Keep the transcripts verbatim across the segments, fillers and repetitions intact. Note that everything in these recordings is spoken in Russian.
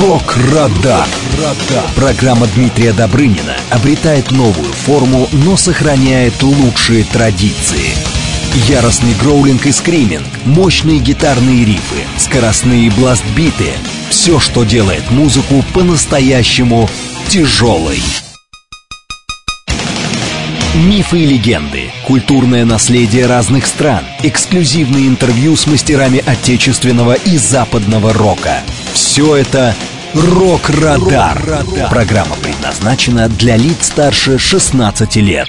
Рок-Радар. Программа Дмитрия Добрынина обретает новую форму, но сохраняет лучшие традиции. Яростный гроулинг и скриминг, мощные гитарные рифы, скоростные бласт-биты — все, что делает музыку по-настоящему тяжелой. Мифы и легенды, культурное наследие разных стран, эксклюзивные интервью с мастерами отечественного и западного рока. Все это «Рок-Радар». Программа предназначена для лиц старше шестнадцати лет.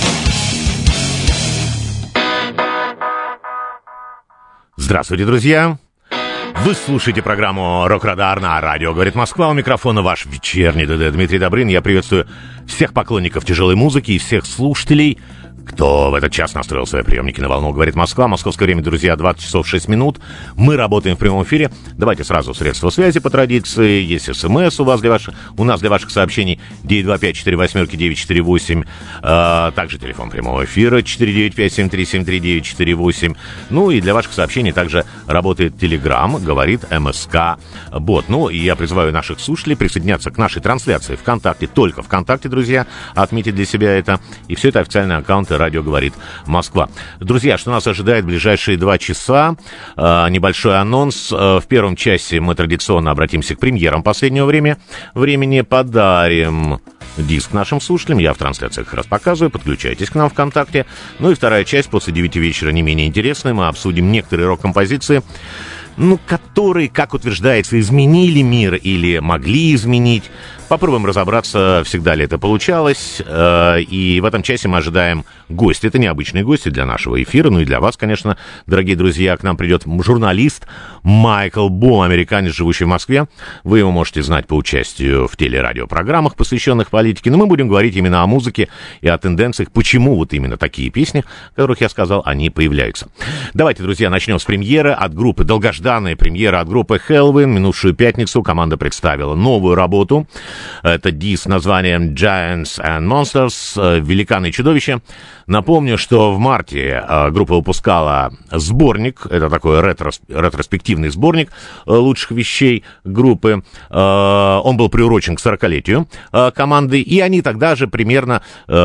Здравствуйте, друзья! Вы слушаете программу «Рок-Радар» на радио «Говорит Москва». У микрофона ваш вечерний ДД Дмитрий Добрын. Я приветствую всех поклонников тяжелой музыки и всех слушателей, кто в этот час настроил свои приемники на волну «Говорит Москва». Московское время, друзья, двадцать часов шесть минут. Мы работаем в прямом эфире. Давайте сразу средства связи по традиции. Есть смс у вас для ваших, у нас для ваших сообщений девять два пять четыре восемь девять четыре восемь. А, также телефон прямого эфира четыре девять пять семь три семь три девять четыре восемь. Ну и для ваших сообщений также работает Telegram, говорит МСК Бот. Ну и я призываю наших слушателей присоединяться к нашей трансляции ВКонтакте. Только ВКонтакте, друзья. Отметить для себя это. И все это официальные аккаунты «Радио говорит Москва». Друзья, что нас ожидает в ближайшие два часа? Э, небольшой анонс. Э, в первом часе мы традиционно обратимся к премьерам последнего время, времени. Подарим диск нашим слушателям. Я в трансляциях их раз показываю. Подключайтесь к нам ВКонтакте. Ну и вторая часть после девяти вечера не менее интересная. Мы обсудим некоторые рок-композиции, ну, которые, как утверждается, изменили мир или могли изменить. Попробуем разобраться, всегда ли это получалось. И в этом часе мы ожидаем гостя. Это необычные гости для нашего эфира, ну и для вас, конечно, дорогие друзья. К нам придет журналист Майкл Бом, американец, живущий в Москве. Вы его можете знать по участию в телерадиопрограммах, посвященных политике. Но мы будем говорить именно о музыке и о тенденциях, почему вот именно такие песни, о которых я сказал, они появляются. Давайте, друзья, начнем с премьеры от группы, долгожданная премьера от группы Helloween. Минувшую пятницу команда представила новую работу. Это диск с названием Giants and Monsters, великаны и чудовища. Напомню, что в марте группа выпускала сборник, это такой ретрос, ретроспективный сборник лучших вещей группы. Он был приурочен к сорокалетию команды, и они тогда же примерно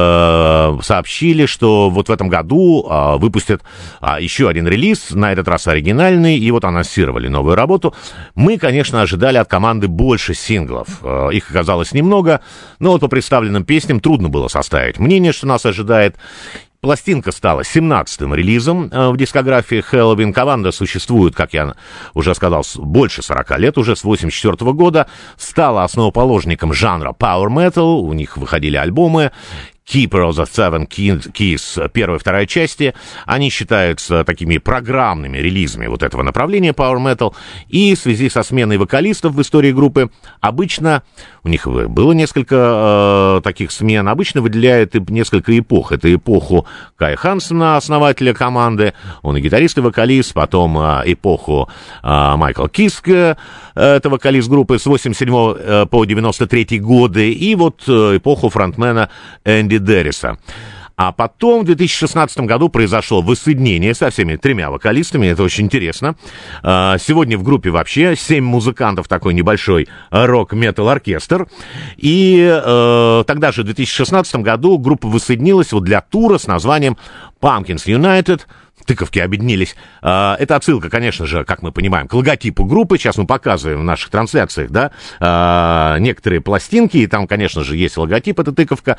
сообщили, что вот в этом году выпустят еще один релиз, на этот раз оригинальный, и вот анонсировали новую работу. Мы, конечно, ожидали от команды больше синглов. Их оказалось немного, но вот по представленным песням трудно было составить мнение, что нас ожидает. Пластинка стала семнадцатым релизом в дискографии Helloween. Команда существует, как я уже сказал, больше сорока лет, уже с восемьдесят четвёртого года. Стала основоположником жанра Power Metal. У них выходили альбомы Keeper of the Seven Keys, первая и вторая части. Они считаются такими программными релизами вот этого направления Power Metal. И в связи со сменой вокалистов в истории группы, обычно, у них было несколько э, таких смен, обычно выделяют несколько эпох. Это эпоху Кая Хансена, основателя команды, он и гитарист, и вокалист, потом э, эпоху э, Майкла Киска, это вокалист группы с восемьдесят седьмого по девяносто третий годы, и вот э, эпоху фронтмена Энди Дэриса. А потом в две тысячи шестнадцатом году произошло воссоединение со всеми тремя вокалистами. Это очень интересно. Сегодня в группе вообще семь музыкантов, такой небольшой рок-метал-оркестр. И э, тогда же в две тысячи шестнадцатом году группа воссоединилась вот для тура с названием Pumpkins United. Тыковки объединились. Это отсылка, конечно же, как мы понимаем, к логотипу группы. Сейчас мы показываем в наших трансляциях, да, некоторые пластинки, и там, конечно же, есть логотип, это тыковка.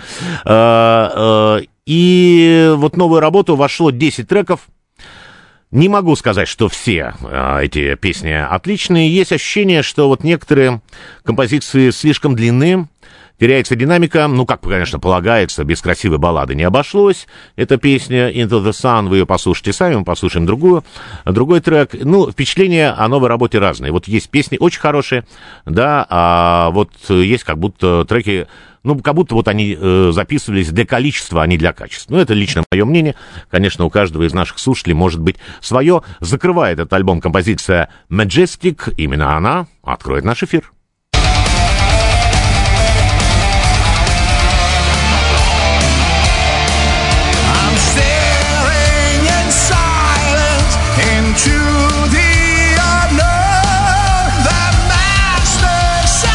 И вот в новую работу вошло десять треков. Не могу сказать, что все эти песни отличные. Есть ощущение, что вот некоторые композиции слишком длинные. Теряется динамика, ну, как, конечно, полагается, без красивой баллады не обошлось. Эта песня Into the Sun, вы ее послушайте сами, мы послушаем другую, другой трек. Ну, впечатления о новой работе разные. Вот есть песни очень хорошие, да, а вот есть как будто треки, ну, как будто вот они э, записывались для количества, а не для качества. Ну, это лично мое мнение. Конечно, у каждого из наших слушателей может быть свое. Закрывает этот альбом композиция Majestic. Именно она откроет наш эфир. To the unknown, the master said.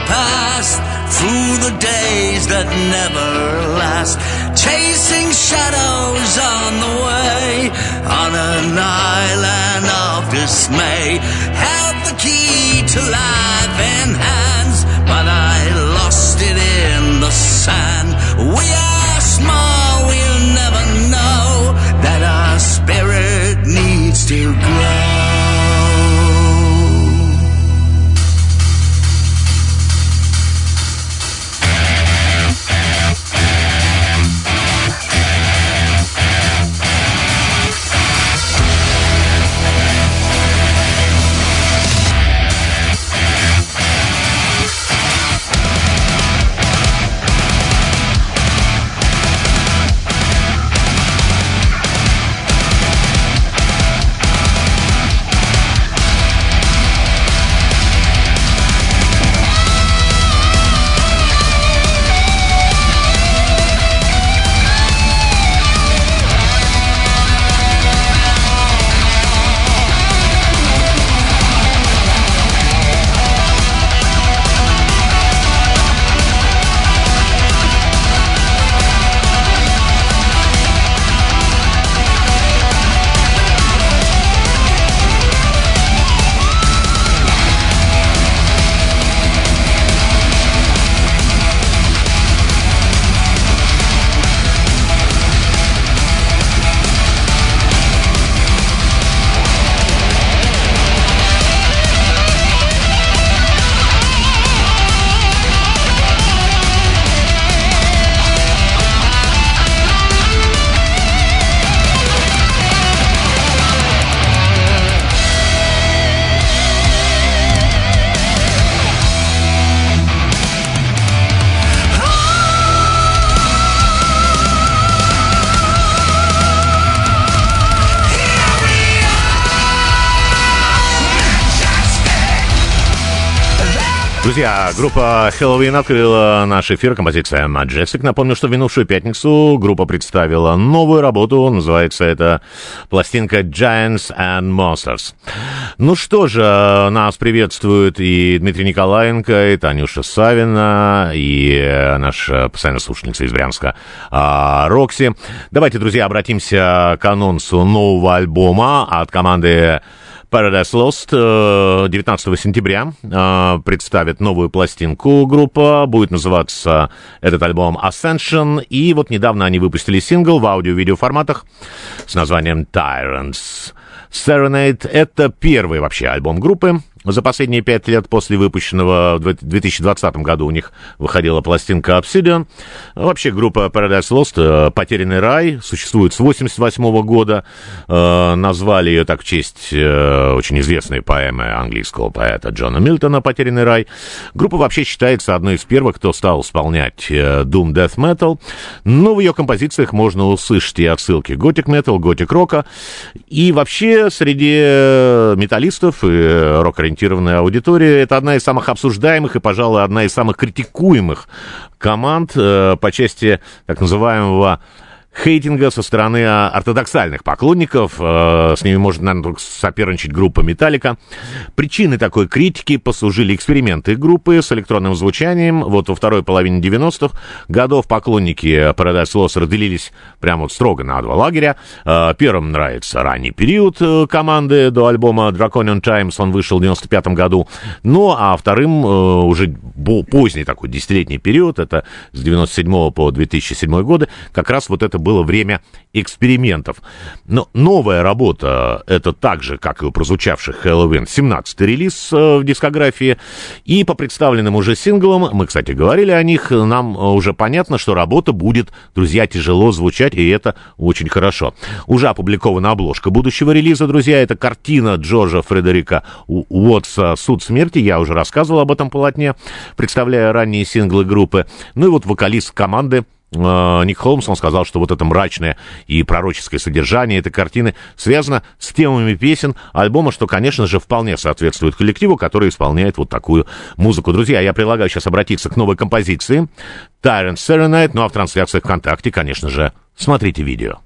past, through the days that never last, chasing shadows on the way, on an island of dismay. Held the key to life in hands, but I lost it in the sand. We are small, we'll never know that our spirit needs to grow. Друзья, группа Helloween открыла наш эфир, композиция Majestic. Напомню, что в минувшую пятницу группа представила новую работу, называется это пластинка Giants and Monsters. Ну что же, нас приветствуют и Дмитрий Николаенко, и Танюша Савина, и наша постоянная слушательница из Брянска Рокси. Давайте, друзья, обратимся к анонсу нового альбома от команды Paradise Lost. девятнадцатого сентября представит новую пластинку группа. Будет называться этот альбом Ascension. И вот недавно они выпустили сингл в аудио-видео форматах с названием Tyrants Serenade. Это первый вообще альбом группы. За последние пять лет после выпущенного в две тысячи двадцатом году у них выходила пластинка Obsidian. Вообще группа Paradise Lost, «Потерянный рай», существует с восемьдесят восьмого года. Назвали ее так в честь очень известной поэмы английского поэта Джона Милтона «Потерянный рай». Группа вообще считается одной из первых, кто стал исполнять Doom Death Metal. Но в ее композициях можно услышать и отсылки Gothic Metal, Gothic Rock. И вообще среди металлистов и рок-ориентированных аудитория. Это одна из самых обсуждаемых и, пожалуй, одна из самых критикуемых команд э, по части так называемого хейтинга со стороны ортодоксальных поклонников. С ними может, наверное, только соперничать группа Metallica. Причиной такой критики послужили эксперименты группы с электронным звучанием. Вот во второй половине девяностых годов поклонники Paradise Lost разделились прямо вот строго на два лагеря. Первым нравится ранний период команды до альбома Draconian Times, он вышел в девяносто пятом году. Ну, а вторым уже поздний такой десятилетний период, это с девяносто седьмого по две тысячи седьмой годы, как раз вот это было время экспериментов. Но новая работа, это так же, как и у прозвучавших Helloween, семнадцатый релиз э, в дискографии. И по представленным уже синглам, мы, кстати, говорили о них, нам уже понятно, что работа будет, друзья, тяжело звучать, и это очень хорошо. Уже опубликована обложка будущего релиза, друзья, это картина Джорджа Фредерика Уотса «Суд смерти», я уже рассказывал об этом полотне, представляя ранние синглы группы. Ну и вот вокалист команды Ник Холмс, он сказал, что вот это мрачное и пророческое содержание этой картины связано с темами песен альбома, что, конечно же, вполне соответствует коллективу, который исполняет вот такую музыку. Друзья, я предлагаю сейчас обратиться к новой композиции Tyrant Serenade, ну а в трансляциях ВКонтакте, конечно же, смотрите видео.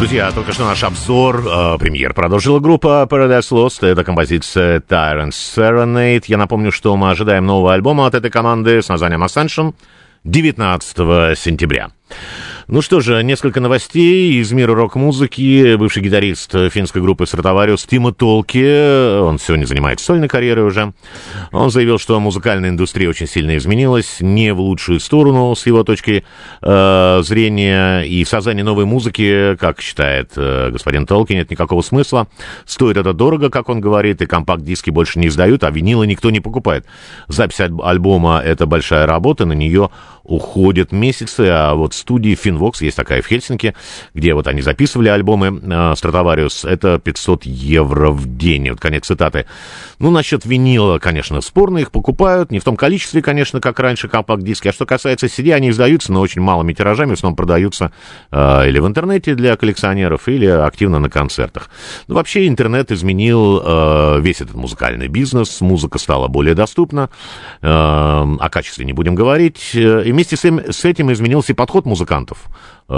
Друзья, только что наш обзор э, премьер продолжила группа Paradise Lost. Это композиция Tyrant Serenade. Я напомню, что мы ожидаем нового альбома от этой команды с названием Ascension девятнадцатого сентября. Ну что же, несколько новостей из мира рок-музыки. Бывший гитарист финской группы Stratovarius Тимо Толки, он сегодня занимается сольной карьерой уже, он заявил, что музыкальная индустрия очень сильно изменилась, не в лучшую сторону с его точки э, зрения, и в создании новой музыки, как считает э, господин Толки, нет никакого смысла. Стоит это дорого, как он говорит, и компакт-диски больше не издают, а винилы никто не покупает. Запись альбома — это большая работа, на нее уходят месяцы, а вот в студии Finvox, есть такая в Хельсинки, где вот они записывали альбомы э, Stratovarius, это пятьсот евро в день. Вот конец цитаты. Ну, насчет винила, конечно, спорно, их покупают, не в том количестве, конечно, как раньше компакт-диски. А что касается си ди, они издаются, но очень малыми тиражами, в основном продаются э, или в интернете для коллекционеров, или активно на концертах. Ну, вообще, интернет изменил э, весь этот музыкальный бизнес, музыка стала более доступна, э, о качестве не будем говорить, и вместе с, им, с этим изменился и подход музыкантов э,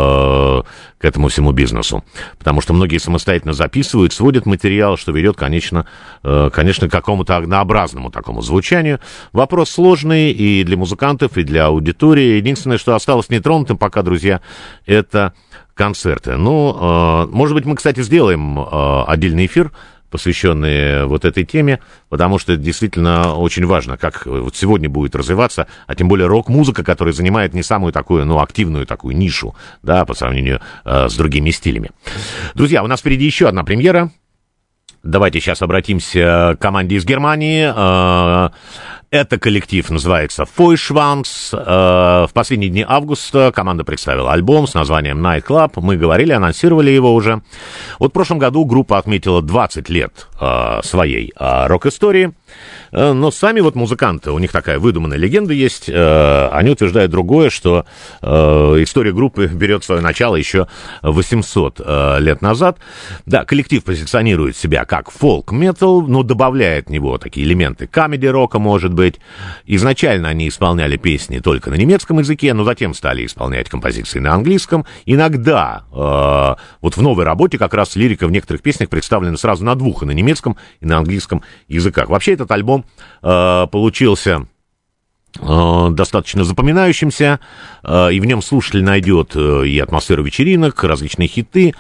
к этому всему бизнесу. Потому что многие самостоятельно записывают, сводят материал, что ведет, конечно, э, конечно, к какому-то однообразному такому звучанию. Вопрос сложный и для музыкантов, и для аудитории. Единственное, что осталось нетронутым пока, друзья, это концерты. Ну, э, может быть, мы, кстати, сделаем э, отдельный эфир, посвященные вот этой теме, потому что это действительно очень важно, как вот сегодня будет развиваться, а тем более рок-музыка, которая занимает не самую такую, ну, активную такую нишу, да, по сравнению э, с другими стилями. Друзья, у нас впереди еще одна премьера. Давайте сейчас обратимся к команде из Германии. Э, Это коллектив называется Feuerschwanz. В последние дни августа команда представила альбом с названием Night Club. Мы говорили, анонсировали его уже. Вот в прошлом году группа отметила двадцать лет своей рок-истории. Но сами вот музыканты, у них такая выдуманная легенда есть, они утверждают другое, что история группы берет свое начало еще восемьсот лет назад. Да, коллектив позиционирует себя как фолк-метал, но добавляет в него такие элементы камеди-рока, может быть. Изначально они исполняли песни только на немецком языке, но затем стали исполнять композиции на английском. Иногда, э, вот в новой работе как раз лирика в некоторых песнях представлена сразу на двух, и на немецком, и на английском языках. Вообще этот альбом э, получился достаточно запоминающимся, и в нем слушатель найдет и атмосферу вечеринок, различные хиты,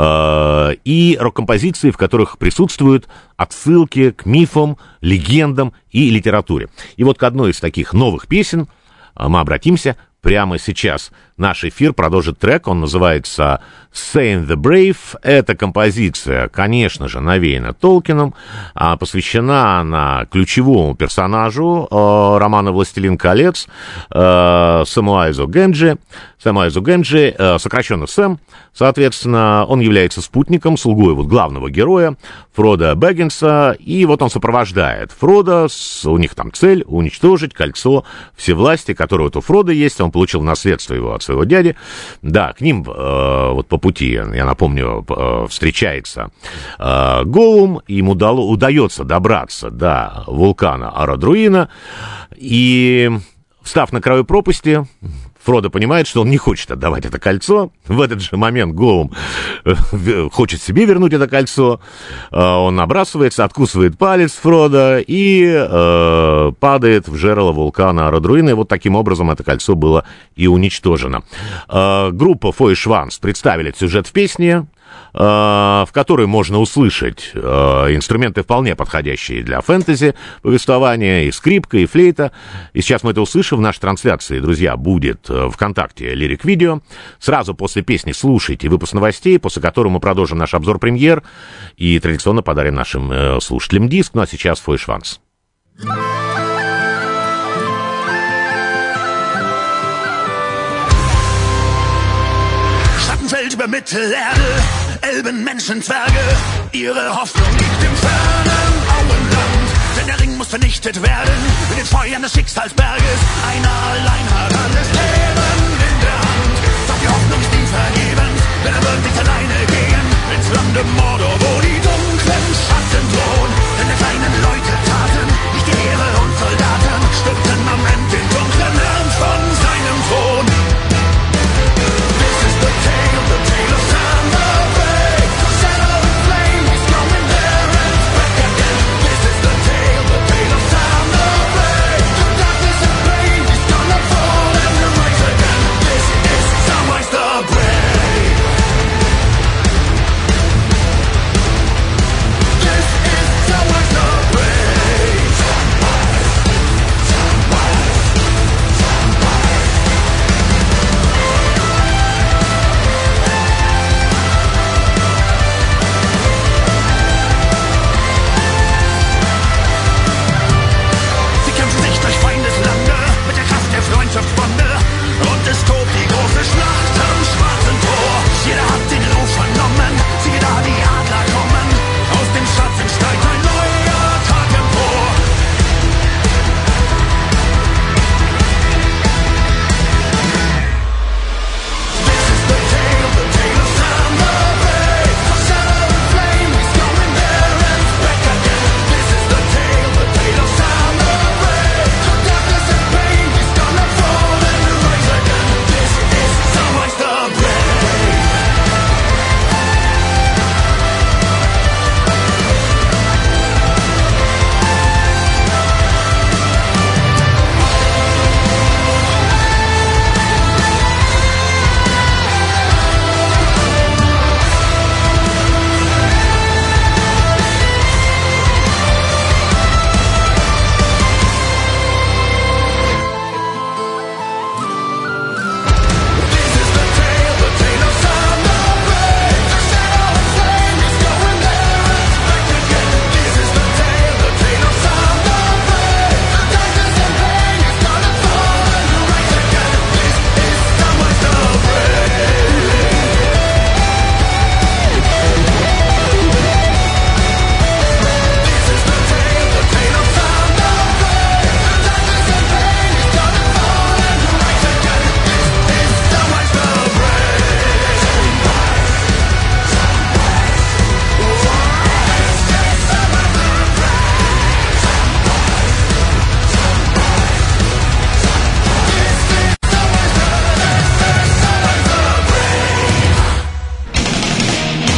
и рок-композиции, в которых присутствуют отсылки к мифам, легендам и литературе. И вот к одной из таких новых песен мы обратимся прямо сейчас. Наш эфир продолжит трек, он называется Saint the Brave. Эта композиция, конечно же, навеяна Толкином, а посвящена она ключевому персонажу э, романа «Властелин колец» э, Самуайзу Генджи. Самуайзу Генджи, э, сокращенно Сэм, соответственно, он является спутником, слугой вот главного героя Фродо Бэггинса, и вот он сопровождает Фродо, с, у них там цель уничтожить кольцо всевластия, которое вот у Фродо есть, он получил наследство его от своего дяди. Да, к ним э, вот по пути, я напомню, э, встречается э, Голум, ему дало, удается добраться до вулкана Арадруина, и, встав на краю пропасти, Фродо понимает, что он не хочет отдавать это кольцо. В этот же момент Голум хочет себе вернуть это кольцо. Он набрасывается, откусывает палец Фродо и э, падает в жерло вулкана Арадруина. И вот таким образом это кольцо было и уничтожено. Э, группа Feuerschwanz представили сюжет в песне, в которой можно услышать э, инструменты, вполне подходящие для фэнтези повествования, и скрипка, и флейта. И сейчас мы это услышим в нашей трансляции, друзья, будет э, ВКонтакте лирик-видео. Сразу после песни слушайте выпуск новостей, после которого мы продолжим наш обзор премьер и традиционно подарим нашим э, слушателям диск. Ну а сейчас Feuerschwanz. Schattenfeld über Mittelerde, Elben, Menschen, Zwerge, ihre Hoffnung liegt im fernen Auenland. Denn der Ring muss vernichtet werden, mit den Feuern des Schicksalsberges. Einer allein hat alles Leben in der Hand. Doch die Hoffnung ist nie vergebens, denn er wird nicht alleine gehen ins Lande Mordor, wo die dunklen Schatten drohen. Denn der kleinen Leute taten nicht die Ehre und Soldaten stürmten am Ende den dunklen Herrn von seinem Thron. This is the tale, the tale of Sandra.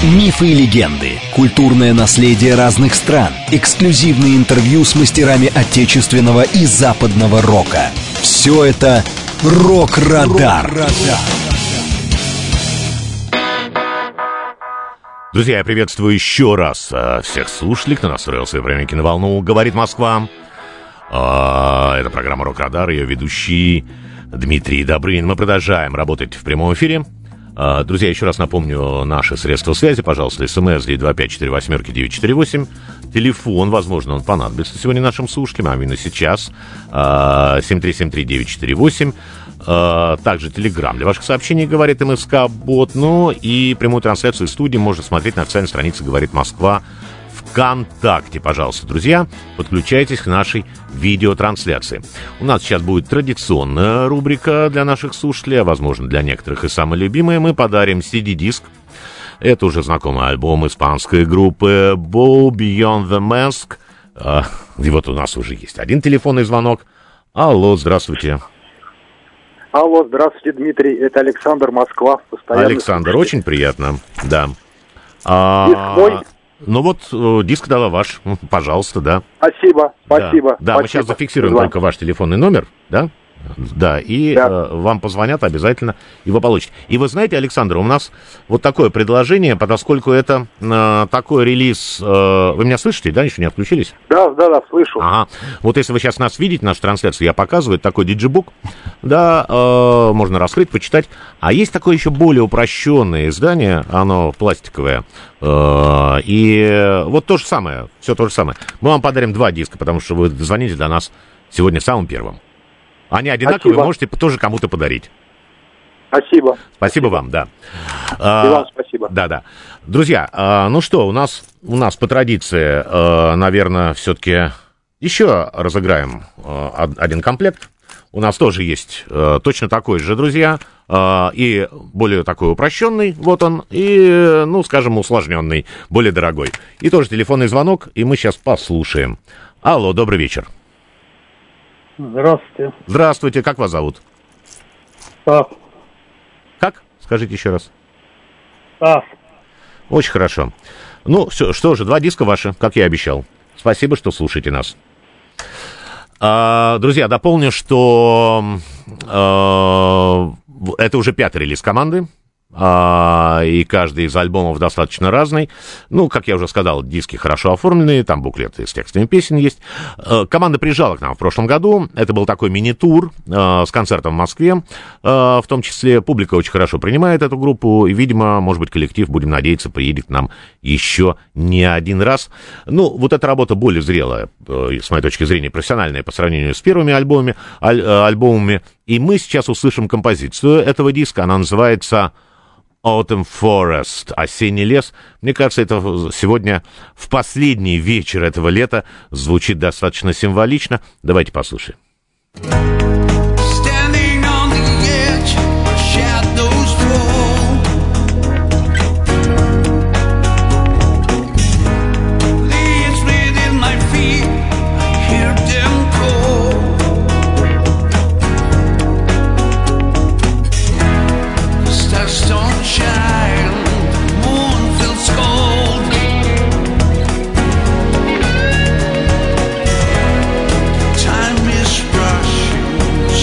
Мифы и легенды, культурное наследие разных стран, эксклюзивные интервью с мастерами отечественного и западного рока. Все это «Рок-Радар». Друзья, я приветствую еще раз всех слушателей, кто настроил свои приемники на волну «Говорит Москва». Это программа «Рок-Радар», ее ведущий Дмитрий Добрынин. Мы продолжаем работать в прямом эфире. Друзья, еще раз напомню наши средства связи. Пожалуйста, смс девять два пять четыре восемь девять четыре восемь. Телефон, возможно, он понадобится сегодня нашим слушателям, а именно сейчас. семь три семь три девять четыре восемь. Также Телеграм для ваших сообщений «Говорит МСК-бот». Ну и прямую трансляцию из студии можно смотреть на официальной странице «Говорит Москва» ВКонтакте. Пожалуйста, друзья, подключайтесь к нашей видеотрансляции. У нас сейчас будет традиционная рубрика для наших слушателей, а возможно для некоторых и самая любимая. Мы подарим си ди-диск. Это уже знакомый альбом испанской группы Bow Beyond the Mask. И вот у нас уже есть один телефонный звонок. Алло, здравствуйте. Алло, здравствуйте, Дмитрий. Это Александр, Москва. Александр, слушатель. Очень приятно, да. А... Диск мой. Ну вот, э, диск дала ваш, пожалуйста, да. Спасибо, спасибо. Да, да спасибо. Мы сейчас зафиксируем Звон. только ваш телефонный номер, да? Да, и да. Э, вам позвонят, обязательно его получите. И вы знаете, Александр, у нас вот такое предложение, поскольку это э, такой релиз... Э, вы меня слышите, да? Еще не отключились? Да, да, да, слышу. Ага. Вот если вы сейчас нас видите, нашу трансляцию, я показываю, такой диджибук, да, э, можно раскрыть, почитать. А есть такое еще более упрощенное издание, оно пластиковое, э, и вот то же самое, все то же самое. Мы вам подарим два диска, потому что вы звоните до нас сегодня самым первым. Они одинаковые, спасибо. Можете тоже кому-то подарить. Спасибо. Спасибо, спасибо. Вам, да. И а, вам спасибо. Да, да. Друзья, а, ну что, у нас, у нас по традиции, а, наверное, все-таки еще разыграем а, один комплект. У нас тоже есть а, точно такой же, друзья, а, и более такой упрощенный, вот он, и, ну, скажем, усложненный, более дорогой. И тоже телефонный звонок, и мы сейчас послушаем. Алло, добрый вечер. Здравствуйте. Здравствуйте, как вас зовут? Стас. Как? Скажите еще раз. Стас. Очень хорошо. Ну, все, что же, два диска ваши, как я и обещал. Спасибо, что слушаете нас. А, друзья, дополню, что а, это уже пятый релиз команды. А, и каждый из альбомов достаточно разный. Ну, как я уже сказал, диски хорошо оформленные, там буклеты с текстами песен есть. А, команда приезжала к нам в прошлом году. Это был такой мини-тур а, с концертом в Москве. А, в том числе публика очень хорошо принимает эту группу. И, видимо, может быть, коллектив, будем надеяться, приедет к нам еще не один раз. Ну, вот эта работа более зрелая, с моей точки зрения, профессиональная по сравнению с первыми альбомами. Аль- альбомами. И мы сейчас услышим композицию этого диска. Она называется Autumn Forest, осенний лес. Мне кажется, это сегодня в последний вечер этого лета звучит достаточно символично. Давайте послушаем. Time is rushing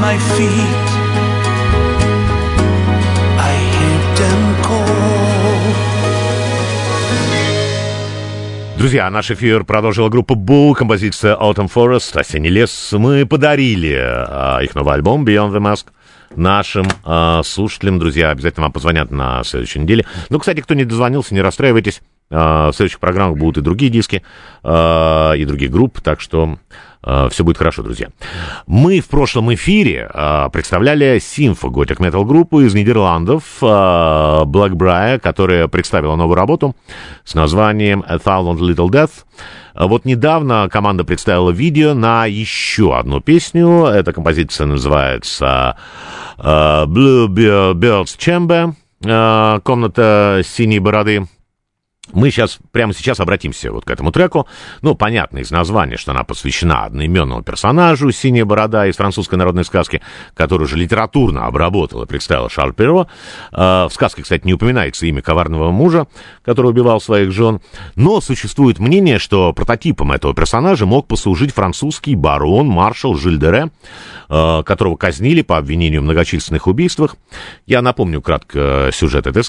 my feet, I hear them call. Друзья, наш эфир продолжила группа Bull, композиция Autumn Forest, «Осенний лес». Мы подарили а, их новый альбом Beyond the Mask нашим а, слушателям. Друзья, обязательно вам позвонят на следующей неделе. Ну, кстати, кто не дозвонился, не расстраивайтесь. А, в следующих программах будут и другие диски, а, и другие группы, так что а, все будет хорошо, друзья. Мы в прошлом эфире а, представляли симфо-готик метал-группу из Нидерландов а, Blackbriar, которая представила новую работу с названием A Thousand Little Death. Вот недавно команда представила видео на еще одну песню. Эта композиция называется uh, Blue Bird's Chamber, uh, комната синей бороды. Мы сейчас, прямо сейчас обратимся вот к этому треку. Ну, понятно из названия, что она посвящена одноименному персонажу «Синяя борода» из французской народной сказки, которую же литературно обработал и представил Шарль Перро. В сказке, кстати, не упоминается имя коварного мужа, который убивал своих жен. Но существует мнение, что прототипом этого персонажа мог послужить французский барон-маршал Жиль де Ре, которого казнили по обвинению в многочисленных убийствах. Я напомню кратко сюжет этой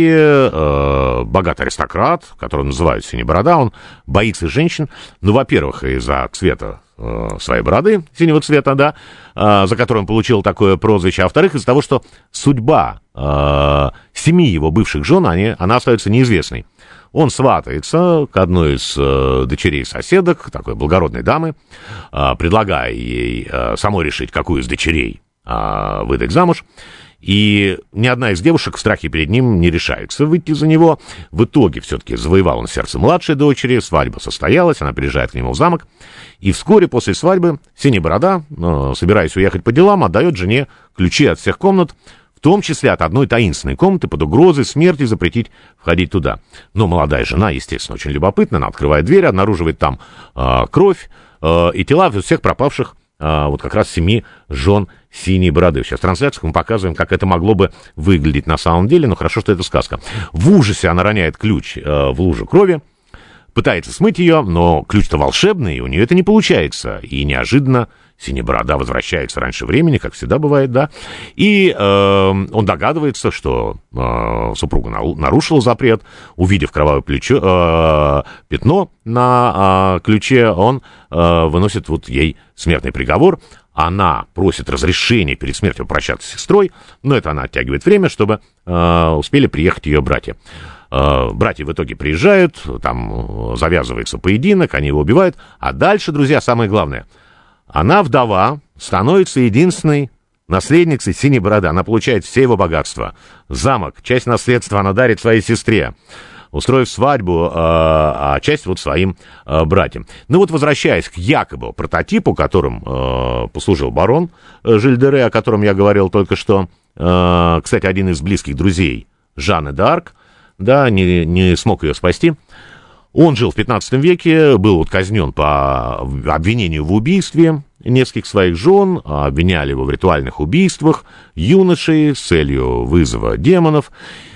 сказки. Богатый аристократ, которого называют «Синяя борода», он боится женщин, ну, во-первых, из-за цвета э, своей бороды, синего цвета, да, э, за которым он получил такое прозвище, а во-вторых, из-за того, что судьба э, семи его бывших жен, они, она остается неизвестной. Он сватается к одной из э, дочерей соседок, такой благородной дамы, э, предлагая ей э, самой решить, какую из дочерей э, выдать замуж. И ни одна из девушек в страхе перед ним не решается выйти за него. В итоге все-таки завоевал он сердце младшей дочери, свадьба состоялась, она приезжает к нему в замок. И вскоре после свадьбы Синяя борода, э, собираясь уехать по делам, отдает жене ключи от всех комнат, в том числе от одной таинственной комнаты под угрозой смерти запретить входить туда. Но молодая жена, естественно, очень любопытна, она открывает дверь, обнаруживает там э, кровь э, и тела всех пропавших э, вот как раз семи жен Синей бороды. Сейчас в трансляциях мы показываем, как это могло бы выглядеть на самом деле, но хорошо, что это сказка. В ужасе она роняет ключ э, в лужу крови, пытается смыть ее, но ключ-то волшебный, и у нее это не получается. И неожиданно Синяя борода возвращается раньше времени, как всегда бывает, да. И э, он догадывается, что э, супруга нарушила запрет. Увидев кровавое плечо, э, пятно на э, ключе, он э, выносит вот ей смертный приговор. Она просит разрешения перед смертью попрощаться с сестрой, но это она оттягивает время, чтобы э, успели приехать ее братья. Э, братья в итоге приезжают, там завязывается поединок, они его убивают. А дальше, друзья, самое главное. Она, вдова, становится единственной наследницей Синей бороды. Она получает все его богатства. Замок, часть наследства она дарит своей сестре, устроив свадьбу, а часть вот своим братьям. Ну вот, возвращаясь к якобы прототипу, которым послужил барон Жиль де Ре, о котором я говорил только что, кстати, один из близких друзей Жанны д'Арк, да, не, не смог ее спасти. Он жил в пятнадцатом веке, был вот казнен по обвинению в убийстве нескольких своих жен, обвиняли его в ритуальных убийствах юношей с целью вызова демонов.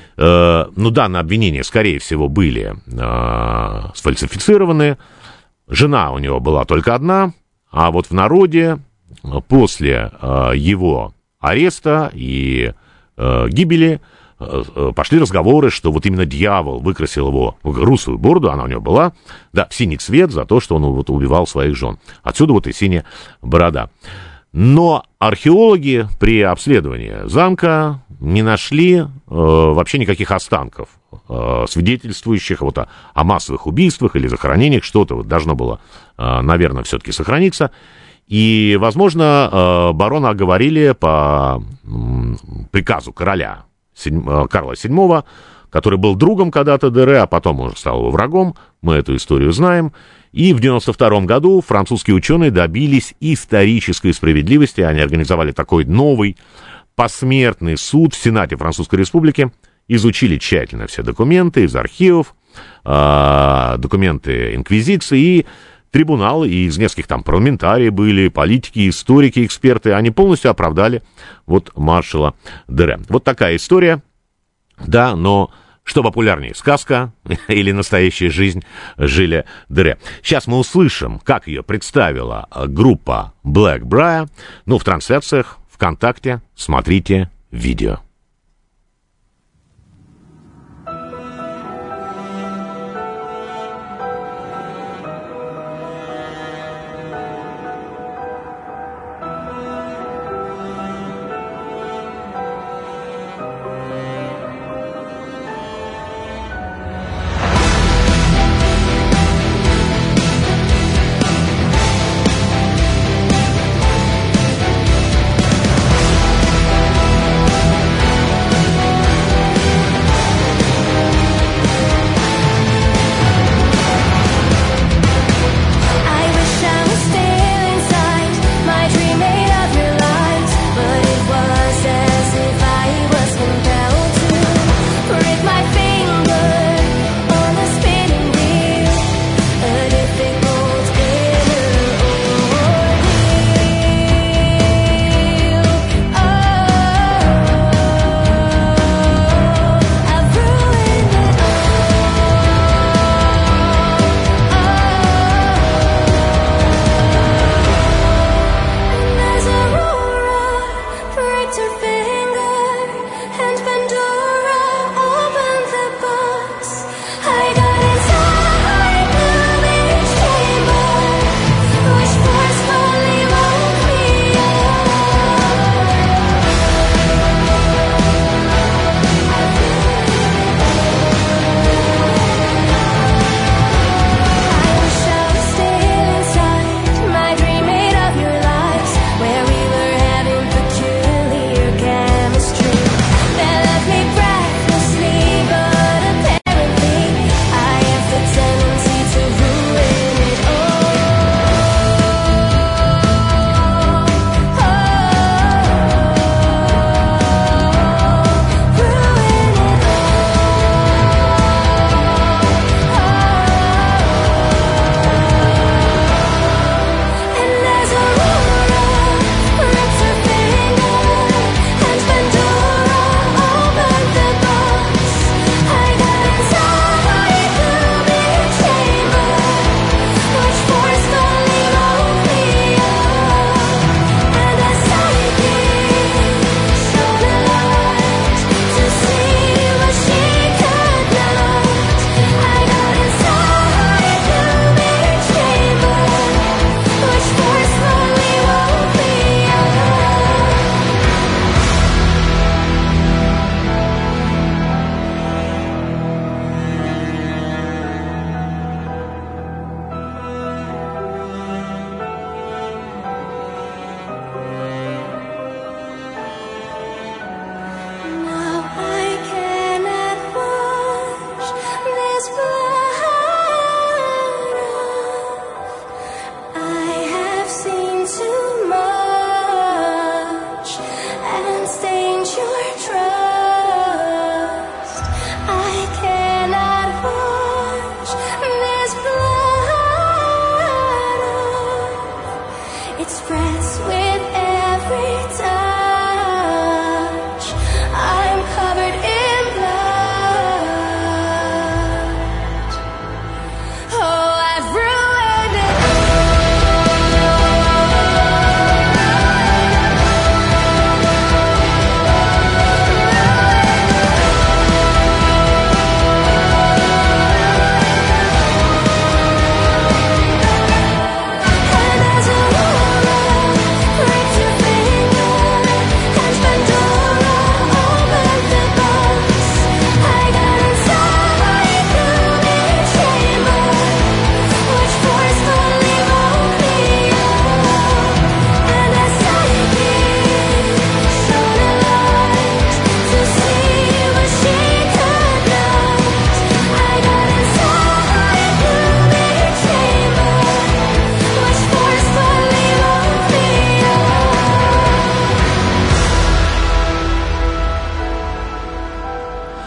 Ну, данные обвинения, скорее всего, были э, сфальсифицированы. Жена у него была только одна, а вот в народе после э, его ареста и э, гибели э, пошли разговоры, что вот именно дьявол выкрасил его в русую бороду, она у него была, да, в синий цвет за то, что он вот убивал своих жен. Отсюда вот и синяя борода. Но археологи при обследовании замка не нашли э, вообще никаких останков, э, свидетельствующих вот о, о массовых убийствах или захоронениях. Что-то вот должно было, э, наверное, все-таки сохраниться. И, возможно, э, барона оговорили по э, приказу короля седь, э, Карла седьмого, который был другом когда-то де Ре, а потом уже стал его врагом. Мы эту историю знаем. И в девяносто втором году французские ученые добились исторической справедливости. Они организовали такой новый посмертный суд в Сенате Французской Республики, изучили тщательно все документы из архивов, э, документы инквизиции, и трибунал, и из нескольких там парламентариев были, политики, историки, эксперты, они полностью оправдали вот маршала де Ре. Вот такая история, да, но что популярнее, сказка или настоящая жизнь Жиля де Ре? Сейчас мы услышим, как ее представила группа Blackbriar, ну, в трансляциях, ВКонтакте, смотрите видео.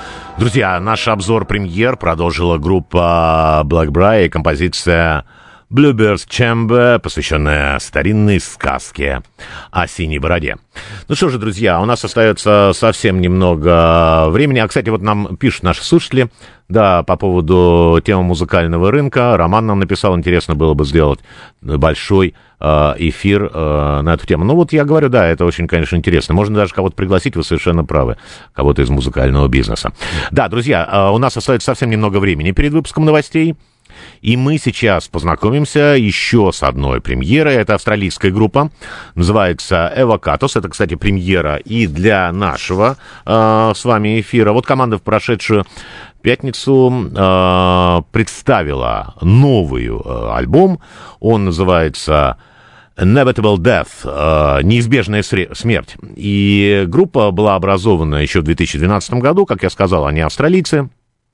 Друзья, наш обзор премьер продолжила группа Blackbriar и композиция Bluebird's Chamber, посвященная старинной сказке о синей бороде. Ну что же, друзья, у нас остается совсем немного времени. А, кстати, вот нам пишут наши слушатели, да, по поводу темы музыкального рынка. Роман нам написал, интересно было бы сделать большой э, эфир э, на эту тему. Ну вот я говорю, да, это очень, конечно, интересно. Можно даже кого-то пригласить, вы совершенно правы, кого-то из музыкального бизнеса. Да, друзья, э, у нас остается совсем немного времени перед выпуском новостей. И мы сейчас познакомимся еще с одной премьерой. Это австралийская группа, называется Evocatus. Это, кстати, премьера и для нашего э, с вами эфира. Вот команда в прошедшую пятницу э, представила новый э, альбом. Он называется Inevitable Death, э, неизбежная смерть. И группа была образована еще в две тысячи двенадцатом году. Как я сказал, они австралийцы.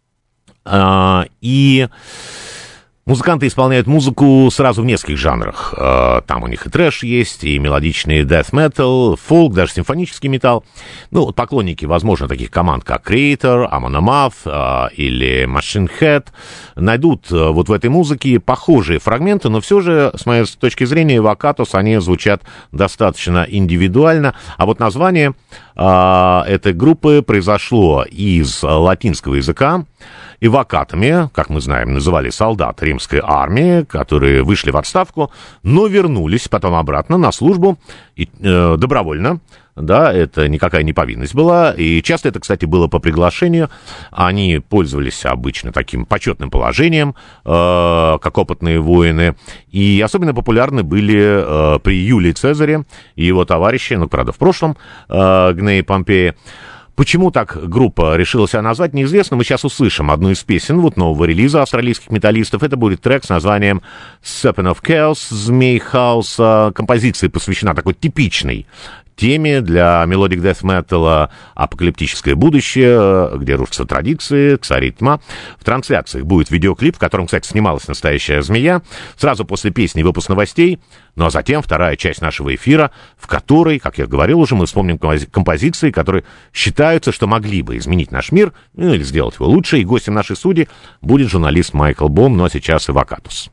Э, и... Музыканты исполняют музыку сразу в нескольких жанрах. Там у них и трэш есть, и мелодичный death metal, фолк, даже симфонический металл. Ну, поклонники, возможно, таких команд, как Creator, Amon Amarth или Machine Head, найдут вот в этой музыке похожие фрагменты, но все же, с моей точки зрения, Evocatus, они звучат достаточно индивидуально. А вот название этой группы произошло из латинского языка. Эвокатами, как мы знаем, называли солдат римской армии, которые вышли в отставку, но вернулись потом обратно на службу и, э, добровольно. Да, это никакая не повинность была. И часто это, кстати, было по приглашению. Они пользовались обычно таким почетным положением, э, как опытные воины. И особенно популярны были э, при Юлии Цезаре и его товарищи, ну, правда, в прошлом, э, Гней Помпеи. Почему так группа решила себя назвать, неизвестно. Мы сейчас услышим одну из песен вот нового релиза австралийских металлистов. Это будет трек с названием Serpent of Chaos, Змей Хаоса. Композиция посвящена такой типичной теме для мелодик death metal «Апокалиптическое будущее», где рушатся традиции, царит тьма. В трансляциях будет видеоклип, в котором, кстати, снималась настоящая змея. Сразу после песни выпуск новостей. Ну а затем вторая часть нашего эфира, в которой, как я говорил уже, мы вспомним композиции, которые считаются, что могли бы изменить наш мир, ну или сделать его лучше. И гостем нашей студии будет журналист Майкл Бом, но сейчас Evocatus.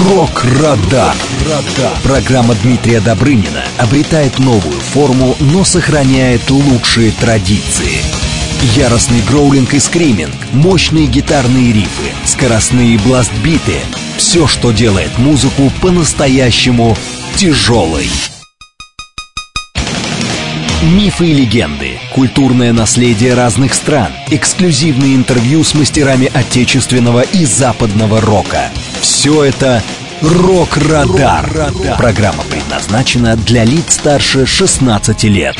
Рок-Радар. Программа Дмитрия Добрынина обретает новую форму, но сохраняет лучшие традиции. Яростный гроулинг и скриминг, мощные гитарные рифы, скоростные бласт-биты — все, что делает музыку по-настоящему тяжелой. Мифы и легенды, культурное наследие разных стран, эксклюзивные интервью с мастерами отечественного и западного рока. Все это «Рок-Радар». Программа предназначена для лиц старше шестнадцати лет.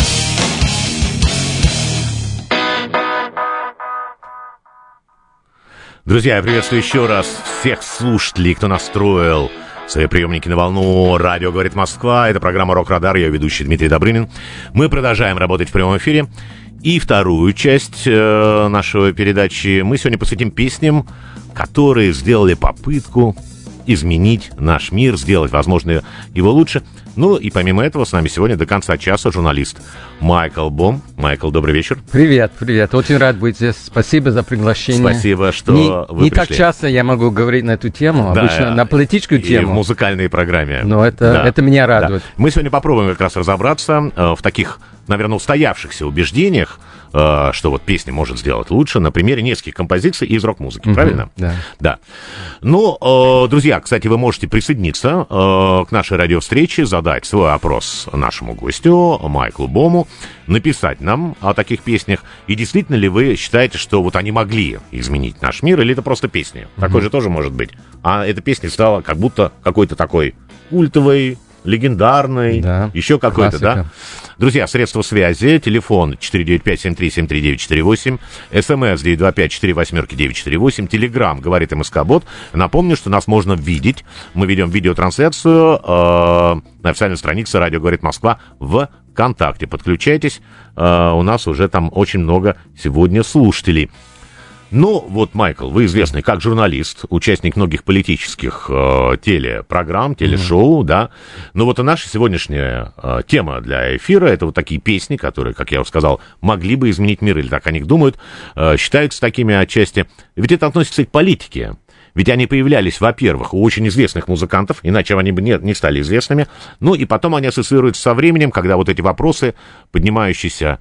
Друзья, я приветствую еще раз всех слушателей, кто настроил свои приемники на волну. Радио «Говорит Москва». Это программа «Рок-Радар». Я ведущий Дмитрий Добрынин. Мы продолжаем работать в прямом эфире. И вторую часть э, нашей передачи мы сегодня посвятим песням, которые сделали попытку изменить наш мир, сделать, возможно, его лучше. Ну и помимо этого с нами сегодня до конца часа журналист Майкл Бом. Майкл, добрый вечер. Привет, привет. Очень рад быть здесь. Спасибо за приглашение. Спасибо, что не, вы не пришли. Не так часто я могу говорить на эту тему, да, обычно на политическую тему. И в музыкальной программе. Но это, да. это меня радует. Да. Мы сегодня попробуем как раз разобраться э, в таких, наверное, устоявшихся убеждениях, э, что вот песня может сделать лучше, на примере нескольких композиций из рок-музыки, mm-hmm, правильно? Да. Да. Ну, э, друзья, кстати, вы можете присоединиться э, к нашей радиовстрече, задать свой опрос нашему гостю Майклу Бому, написать нам о таких песнях. И действительно ли вы считаете, что вот они могли изменить наш мир, или это просто песни? Mm-hmm. Такое же тоже может быть. А эта песня стала как будто какой-то такой культовой, легендарный, да, еще какой-то, классика. Да? Друзья, средства связи, телефон четыре девять пять семь три семь три девять четыре восемь, смс девять два пять четыре восемь девять четыре восемь, телеграм, говорит МСК-бот. Напомню, что нас можно видеть. Мы ведем видеотрансляцию э, на официальной странице «Радио говорит Москва» в ВКонтакте. Подключайтесь, э, у нас уже там очень много сегодня слушателей. Ну, вот, Майкл, вы известный как журналист, участник многих политических э, телепрограмм, телешоу, mm-hmm. да. Но вот и наша сегодняшняя э, тема для эфира — это вот такие песни, которые, как я уже сказал, могли бы изменить мир, или так о них думают, э, считаются такими отчасти. Ведь это относится и к политике. Ведь они появлялись, во-первых, у очень известных музыкантов, иначе они бы не, не стали известными. Ну, и потом они ассоциируются со временем, когда вот эти вопросы, поднимающиеся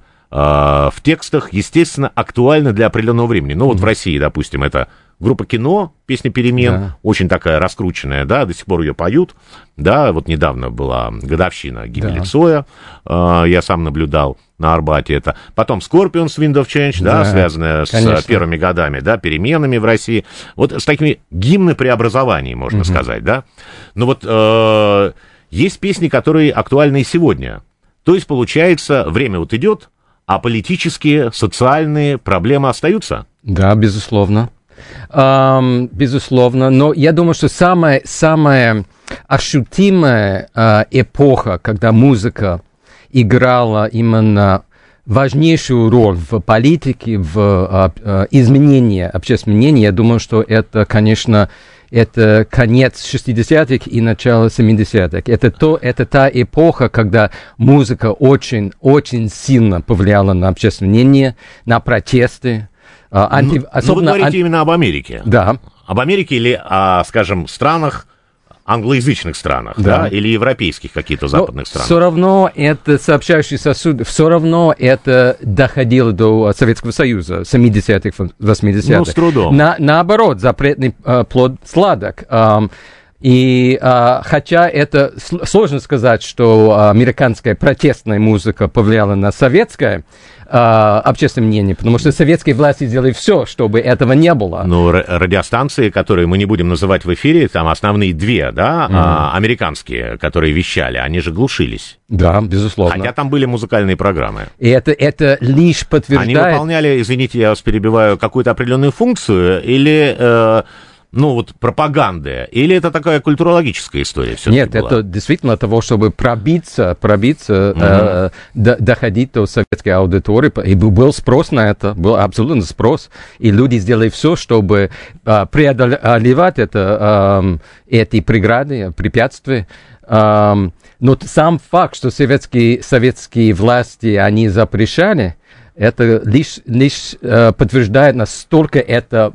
в текстах, естественно, актуально для определенного времени. Ну, вот mm-hmm. в России, допустим, это группа «Кино», песня «Перемен», да. очень такая раскрученная, да, до сих пор ее поют, да, вот недавно была годовщина гибели да. Цоя, э, я сам наблюдал на Арбате это. Потом «Scorpions», «Wind of Change», да, да связанная конечно. С первыми годами, да, переменами в России, вот с такими гимны преобразований, можно mm-hmm. сказать, да. Но вот э, есть песни, которые актуальны и сегодня. То есть, получается, время вот идет, а политические, социальные проблемы остаются? Да, безусловно. Um, безусловно. Но я думаю, что самая, самая ощутимая uh, эпоха, когда музыка играла именно важнейшую роль в политике, в uh, uh, изменении общественного мнения, я думаю, что это, конечно, это конец шестидесятых и начало семидесятых. Это, то, это та эпоха, когда музыка очень-очень сильно повлияла на общественное мнение, на протесты. Анти... Ну, особенно... ну, вы говорите ан... именно об Америке. Да. Об Америке или о, скажем, странах, англоязычных странах, да, да? Или европейских каких-то западных странах. Все равно это сообщающий сосуд, все равно это доходило до Советского Союза, семидесятых, восьмидесятых. Ну, с трудом. На, наоборот, запретный э, плод сладок. Э, и э, хотя это сложно сказать, что американская протестная музыка повлияла на советское общественное мнение, потому что советские власти делали все, чтобы этого не было. Ну, радиостанции, которые мы не будем называть в эфире, там основные две, да, mm-hmm. а, американские, которые вещали, они же глушились. Да, безусловно. Хотя там были музыкальные программы. И это, это лишь подтверждает... Они выполняли, извините, я вас перебиваю, какую-то определенную функцию или... Э, ну, вот пропаганды, или это такая культурологическая история все-таки Нет, была? Это действительно того, чтобы пробиться, пробиться, угу. э, до, доходить до советской аудитории, и был спрос на это, был абсолютно спрос, и люди сделали все, чтобы э, преодолевать это, э, эти преграды, препятствия. Э, но сам факт, что советские, советские власти, они запрещали, это лишь, лишь э, подтверждает, настолько это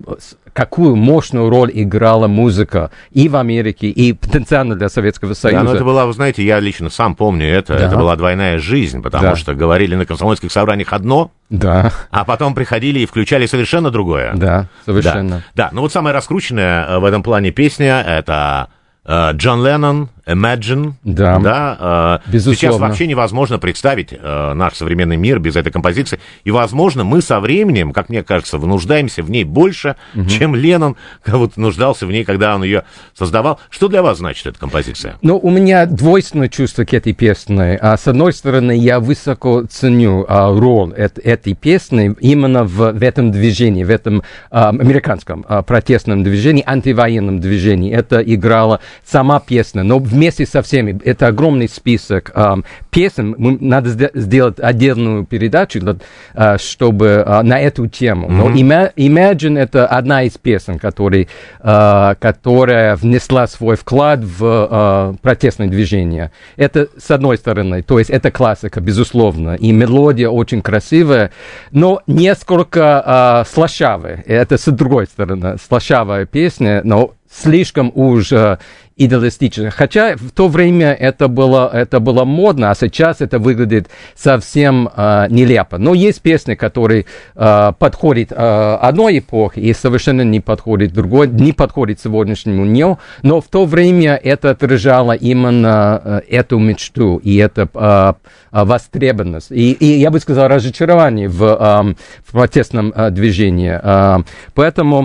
какую мощную роль играла музыка и в Америке, и потенциально для Советского Союза. Да, но это была, вы знаете, я лично сам помню это, да. Это была двойная жизнь, потому да. что говорили на комсомольских собраниях одно, да. а потом приходили и включали совершенно другое. Да, совершенно. Да, да. Ну вот самая раскрученная в этом плане песня — это Джон Леннон, Imagine, да, да э, сейчас вообще невозможно представить э, наш современный мир без этой композиции, и, возможно, мы со временем, как мне кажется, внуждаемся в ней больше, угу. чем Леннон вот, нуждался в ней, когда он ее создавал. Что для вас значит эта композиция? Ну, у меня двойственное чувство к этой песне. А, с одной стороны, я высоко ценю а, роль эт, этой песни именно в, в этом движении, в этом а, американском а, протестном движении, антивоенном движении. Это играла сама песня, но вместе со всеми, это огромный список э, песен, надо сделать отдельную передачу, э, чтобы э, на эту тему. Mm-hmm. Но Imagine — это одна из песен, который, э, которая внесла свой вклад в э, протестное движение. Это с одной стороны, то есть это классика, безусловно, и мелодия очень красивая, но несколько э, слащавая. Это с другой стороны, слащавая песня, но слишком уж э, идеалистично. Хотя в то время это было, это было модно, а сейчас это выглядит совсем э, нелепо. Но есть песни, которые э, подходят э, одной эпохе и совершенно не подходят другой, не подходят сегодняшнему дню, но в то время это отражало именно э, эту мечту и эту э, востребованность. И, и я бы сказал, разочарование в, э, в протестном э, движении. Э, поэтому...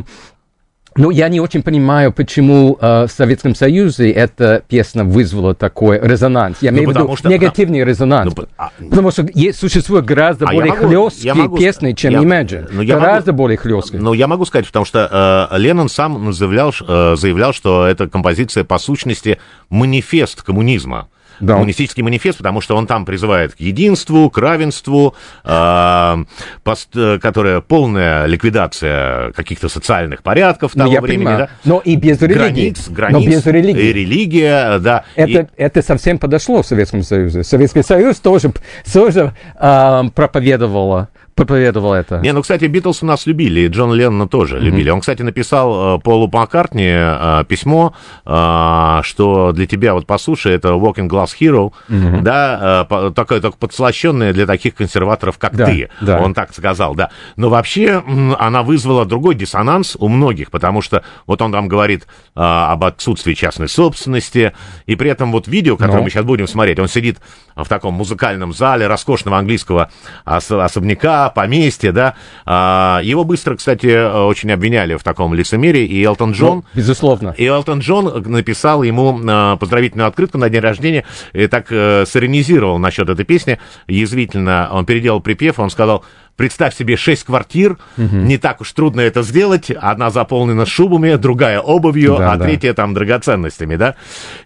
Ну, я не очень понимаю, почему э, в Советском Союзе эта песня вызвала такой резонанс. Я ну, имею в виду что, негативный потому, резонанс. Ну, а, потому что есть, существуют гораздо а более хлесткие песни, чем я, Imagine. Ну, гораздо могу, более хлесткие. Ну, я могу сказать, потому что э, Леннон сам заявлял, э, заявлял, что эта композиция по сущности манифест коммунизма. Да. Коммунистический манифест, потому что он там призывает к единству, к равенству, э, пост, которая полная ликвидация каких-то социальных порядков того ну, времени. Да? Но и без религии. Границ, границ, Но без религии. И религия, да. Это, и... это совсем подошло в Советском Союзе. Советский Союз тоже, тоже э, проповедовал проповедовал это. Не, ну, кстати, Битлз у нас любили, и Джон Леннона тоже mm-hmm. любили. Он, кстати, написал э, Полу Маккартни э, письмо, э, что для тебя вот по суше это Walking Glass Hero, mm-hmm. да, э, такое только подслащенное для таких консерваторов, как да, ты. Да. Он так сказал, да. Но вообще она вызвала другой диссонанс у многих, потому что вот он там говорит э, об отсутствии частной собственности, и при этом вот видео, которое no. мы сейчас будем смотреть, он сидит в таком музыкальном зале роскошного английского ос- особняка, поместье, да. Его быстро, кстати, очень обвиняли в таком лицемерии, и Элтон Джон... Ну, безусловно. И Элтон Джон написал ему поздравительную открытку на день рождения, и так сиронизировал насчет этой песни, язвительно он переделал припев, он сказал: представь себе шесть квартир, угу. не так уж трудно это сделать, одна заполнена шубами, другая обувью, да, а да. третья там драгоценностями, да.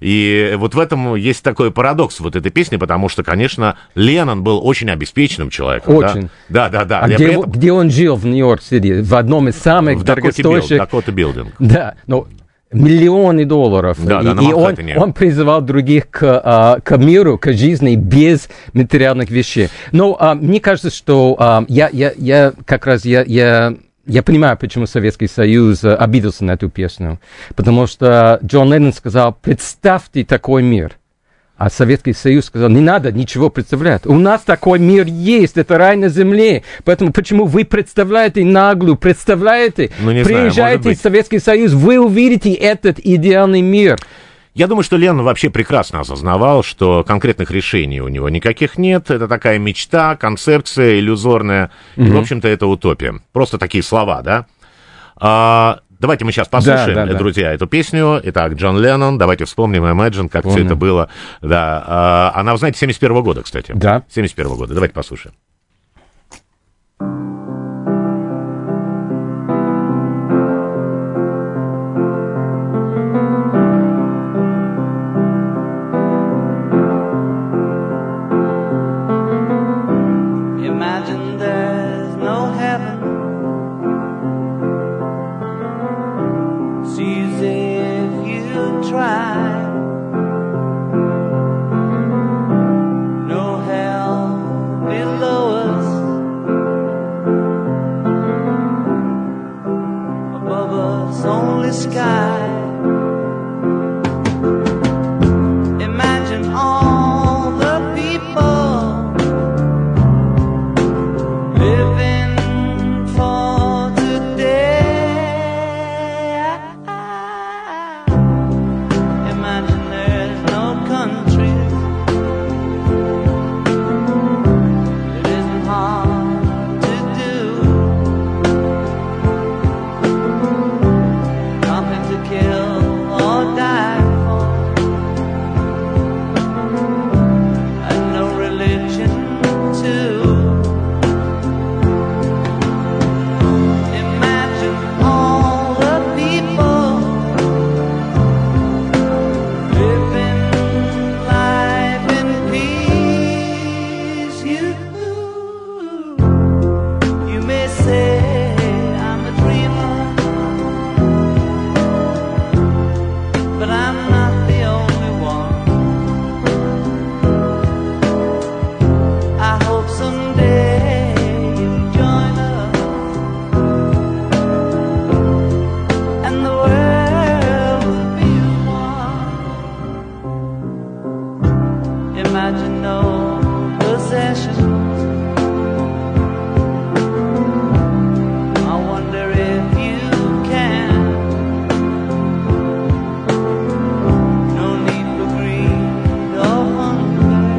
И вот в этом есть такой парадокс вот этой песни, потому что, конечно, Леннон был очень обеспеченным человеком. Очень. Да, да, да. А где, этом... где он жил в Нью-Йорк-Сити? В одном из самых в дорогостоящих... Дакота Билдинг. Да, но... Миллионы долларов. Да, и да, и он, он призывал других к, а, к миру, к жизни без материальных вещей. Но а, мне кажется, что а, я, я, я как раз я, я, я понимаю, почему Советский Союз обиделся на эту песню. Потому что Джон Леннон сказал: представьте такой мир. А Советский Союз сказал: не надо ничего представлять. У нас такой мир есть, это рай на земле. Поэтому почему вы представляете наглую, представляете? Ну, не приезжайте знаю, в Советский Союз, вы увидите этот идеальный мир. Я думаю, что Леннон вообще прекрасно осознавал, что конкретных решений у него никаких нет. Это такая мечта, концепция иллюзорная. Mm-hmm. И, в общем-то, это утопия. Просто такие слова, да? А... Давайте мы сейчас послушаем, да, да, друзья, да. эту песню. Итак, Джон Леннон, давайте вспомним Imagine, как Помню. все это было. Да. Она, вы знаете, семьдесят первого года, кстати. Да. семьдесят первого года. Давайте послушаем. No hell below. imagine no possessions. I wonder if you can. No need for greed or hunger,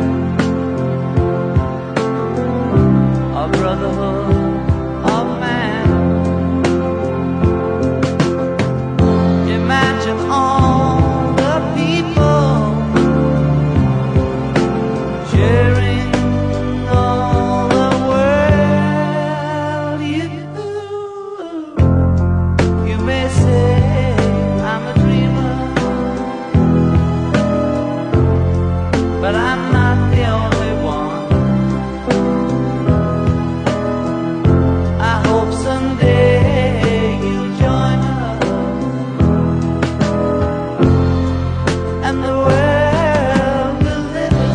or brotherhood of man. Imagine all the people sharing all the world. You, you may say I'm a dreamer, but I'm not the only one. I hope someday you'll join us, and the world will live as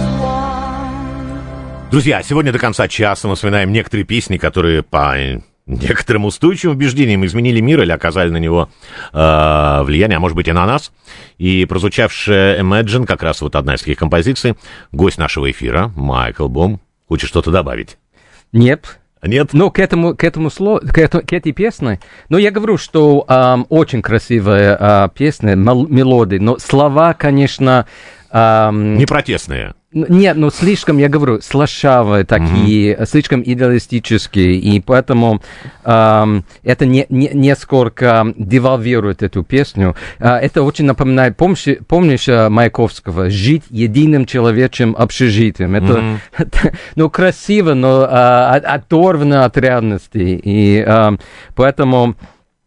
one. Друзья, сегодня до конца часа мы вспоминаем некоторые песни, которые по некоторым устойчивым убеждениям изменили мир или оказали на него э, влияние, а может быть и на нас. И прозвучавшая Imagine, как раз вот одна из таких композиций, гость нашего эфира, Майкл Бом. Хочешь что-то добавить? Нет. Нет? Ну, к этому, к этому слову, к, эту, к этой песне, ну, я говорю, что эм, очень красивая э, песня, мел- мелодия, но слова, конечно... эм, Не протестные. Нет, ну, слишком, я говорю, слащавые такие, mm-hmm. слишком идеалистические, и поэтому эм, это не, не, несколько девальвирует эту песню. Э, это очень напоминает, помнишь, помнишь Маяковского, «Жить единым человеческим общежитием». Это, mm-hmm. это ну, красиво, но э, оторвано от реальности, и э, поэтому...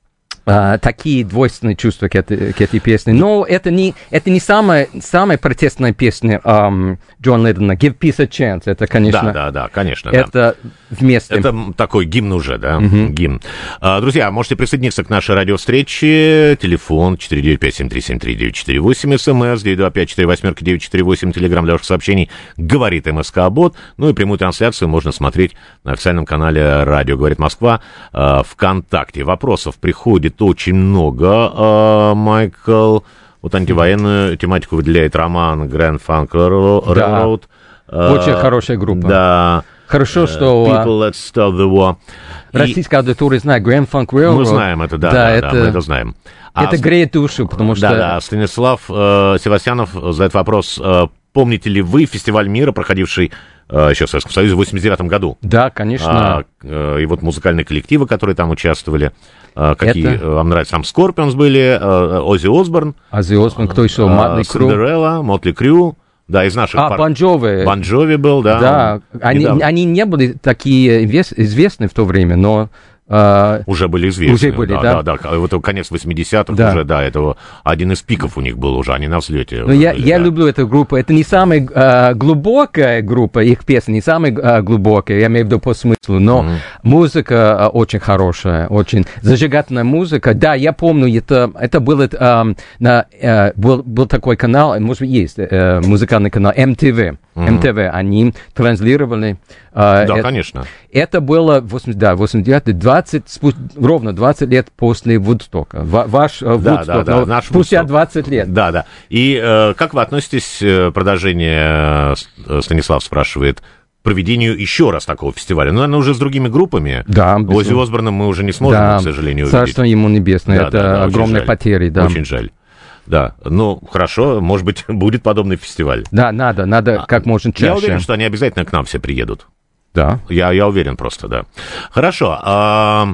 Uh, такие двойственные чувства к этой, к этой песне. Но это не, это не самая, самая протестная песня um, Джона Лиддена. «Give Peace a Chance». Это, конечно... Да, да, да, конечно. Это да. вместе. Это такой гимн уже, да, uh-huh. гимн. Uh, друзья, можете присоединиться к нашей радиовстрече. Телефон четыре девять пять семь три семь три девять четыре восемь, СМС девять два пять четыре восемь девять четыре восемь, Телеграм для ваших сообщений «Говорит МСК-бот». Ну и прямую трансляцию можно смотреть на официальном канале «Радио говорит Москва» uh, ВКонтакте. Вопросов приходит очень много, а, Майкл. Вот антивоенную тематику выделяет роман Grand Funk Railroad. Да. Очень а, хорошая группа. Да. Хорошо, что... People, let's stop the war. Российская И... аудитория знает Grand Funk Railroad. Мы знаем это, да, да, да, это... да, мы это знаем. Это а, греет душу, потому что... Да, да, Станислав э, Севастьянов задает вопрос. Э, помните ли вы фестиваль мира, проходивший э, еще в Советском Союзе в восемьдесят девятом году? Да, конечно. А, э, и вот музыкальные коллективы, которые там участвовали. Какие это... вам нравятся? Там Скорпионс были, Оззи Осборн. Оззи Осборн, кто еще? Мотли Крю. Синдерелла, Мотли Крю. Да, из наших... А, Бон Джови. Бон Джови был, да. Да, они, они не были такие известны в то время, но... Uh, уже были известны. Уже были, да? Да, да, да. Вот конец восьмидесятых да. уже, да, это один из пиков у них был уже, они на взлете. Но я, были, я да. люблю эту группу. Это не самая uh, глубокая группа, их песни, не самая uh, глубокая, я имею в виду по смыслу, но mm-hmm. музыка uh, очень хорошая, очень зажигательная музыка. Да, я помню, это, это было, uh, на, uh, был, был такой канал, может быть, есть uh, музыкальный канал эм ти ви. Mm-hmm. эм ти ви, они транслировали. Uh, да, это, конечно. Это было да, восемьдесят девятый, двадцать, ровно двадцать лет после Вудстока. Ваш uh, да, Вудсток, да, да, наш спустя Вудсток. двадцать лет. Да, да. И uh, как вы относитесь, uh, продолжение, uh, Станислав спрашивает, к проведению еще раз такого фестиваля? Ну, наверное, уже с другими группами. Да, Оззи Осборна мы уже не сможем, да, к сожалению, увидеть. Царство ему небесное, да, это да, да, огромные потери. Да. Очень жаль. Да, ну, хорошо, может быть, будет подобный фестиваль. Да, надо, надо как можно чаще. Я уверен, что они обязательно к нам все приедут. Да. Я, я уверен просто, да. Хорошо. А,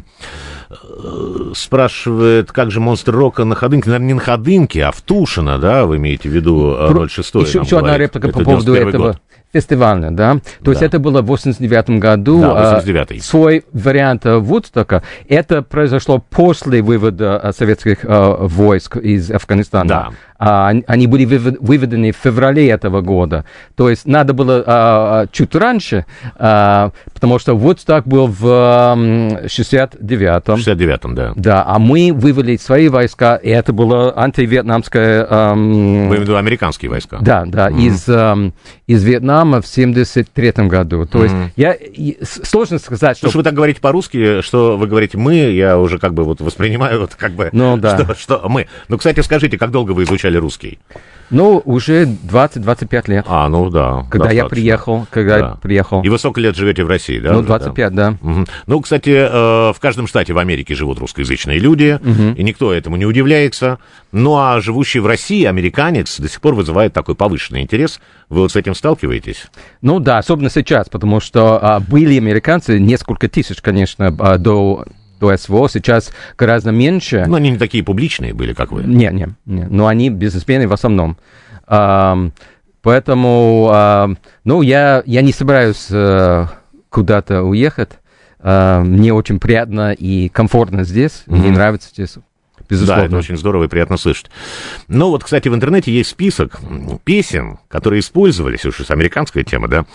спрашивает, как же монстр рока на Ходынке? Наверное, не на Ходынке, а в Тушино, да, вы имеете в виду ноль шесть? Еще, еще одна реплика по поводу этого. Год. Фестивальная, да? То да. есть это было в восемьдесят девятом году. Да, восемьдесят девятый. А, свой вариант Вудстока. Это произошло после вывода а, советских а, войск из Афганистана. Да. А, они были выведены в феврале этого года. То есть надо было а, чуть раньше, а, потому что Вудсток был в шестьдесят девятом. В шестьдесят девятом, да. Да, а мы вывели свои войска, и это было антивьетнамское... А, Вы имеете в виду американские войска? Да, да, mm-hmm. из, а, из Вьетнама в семьдесят третьем году. То есть mm-hmm. я, сложно сказать, что... Слушай, вы так говорите по-русски, что вы говорите «мы», я уже как бы вот воспринимаю вот как бы, ну, да. что, что мы. Ну, кстати, скажите, как долго вы изучали изучали русский? Ну, уже двадцать-двадцать пять лет. А, ну да. Когда достаточно. я приехал, когда Да. я приехал. И вы сколько лет живете в России, да? Ну, уже, двадцать пять, да. да. Угу. Ну, кстати, э, в каждом штате в Америке живут русскоязычные люди, Мгм. и никто этому не удивляется. Ну, а живущий в России американец до сих пор вызывает такой повышенный интерес. Вы вот с этим сталкиваетесь? Ну да, особенно сейчас, потому что а, были американцы, несколько тысяч, конечно, а, до, до СВО, сейчас гораздо меньше. Ну, они не такие публичные были, как вы. Не, не, не, но они бизнесмены в основном. А, поэтому, а, ну, я, я не собираюсь а, куда-то уехать. А, мне очень приятно и комфортно здесь, mm-hmm. мне нравится здесь. Безусловно. Да, это очень здорово и приятно слышать. Ну вот, кстати, в интернете есть список песен, которые использовались, уж американская тема, да,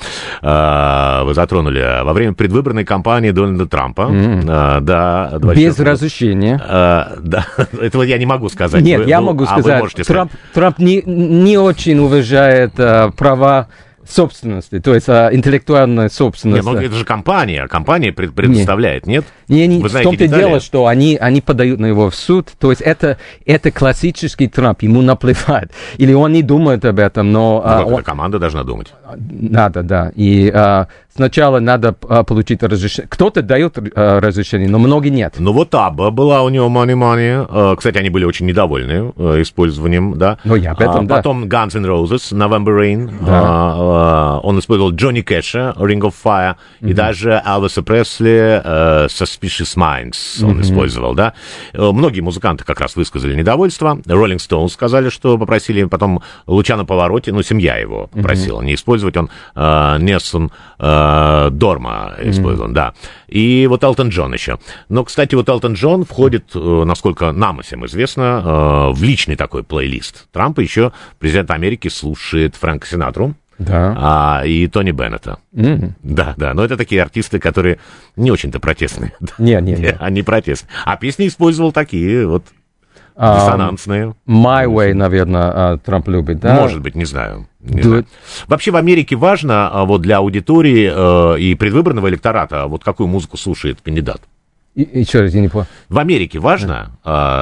а, вы затронули, во время предвыборной кампании Дональда Трампа. Mm. А, да, без разрешения. А, да, этого я не могу сказать. Нет, вы, я вы, могу а сказать, Трамп, Трамп не, не очень уважает а, права собственности, то есть а, интеллектуальная собственность. Нет, ну это же компания, компания пред, предоставляет, нет? Не, не, Вы в знаете том-то детали? дело, что они, они подают на его в суд, то есть это, это классический Трамп, ему наплевать, или он не думает об этом, но... Ну, а, как он... это команда должна думать. Надо, да, и а, сначала надо а, получить разрешение, кто-то дает а, разрешение, но многие нет. Ну вот Абба была у него Money Money, а, кстати, они были очень недовольны а, использованием, да. Ну я об этом, а, да. Потом Guns N' Roses, November Rain, Да. а, а, он использовал Джонни Кэша, Ring of Fire, mm-hmm. и даже Элвиса Пресли, uh, Suspicious Minds он mm-hmm. использовал, да. Многие музыканты как раз высказали недовольство. Rolling Stones сказали, что попросили, потом Лучано Паваротти, ну, семья его попросила mm-hmm. не использовать, он uh, Нельсон uh, Дорма использовал, mm-hmm. да. И вот Элтон Джон еще. Но, кстати, вот Элтон Джон входит, насколько нам всем известно, в личный такой плейлист Трампа. Еще президент Америки слушает Фрэнка Синатру. Да. А, и Тони Беннета. Mm-hmm. Да, да, но это такие артисты, которые не очень-то протестные. Не, не, не. Они протестные. А песни использовал такие вот диссонансные. Um, My Way, наверное, Трамп любит, да? Может быть, не знаю. Не Do знаю. Вообще в Америке важно вот для аудитории э, и предвыборного электората, вот какую музыку слушает кандидат. И, еще раз, я не понял. В Америке важно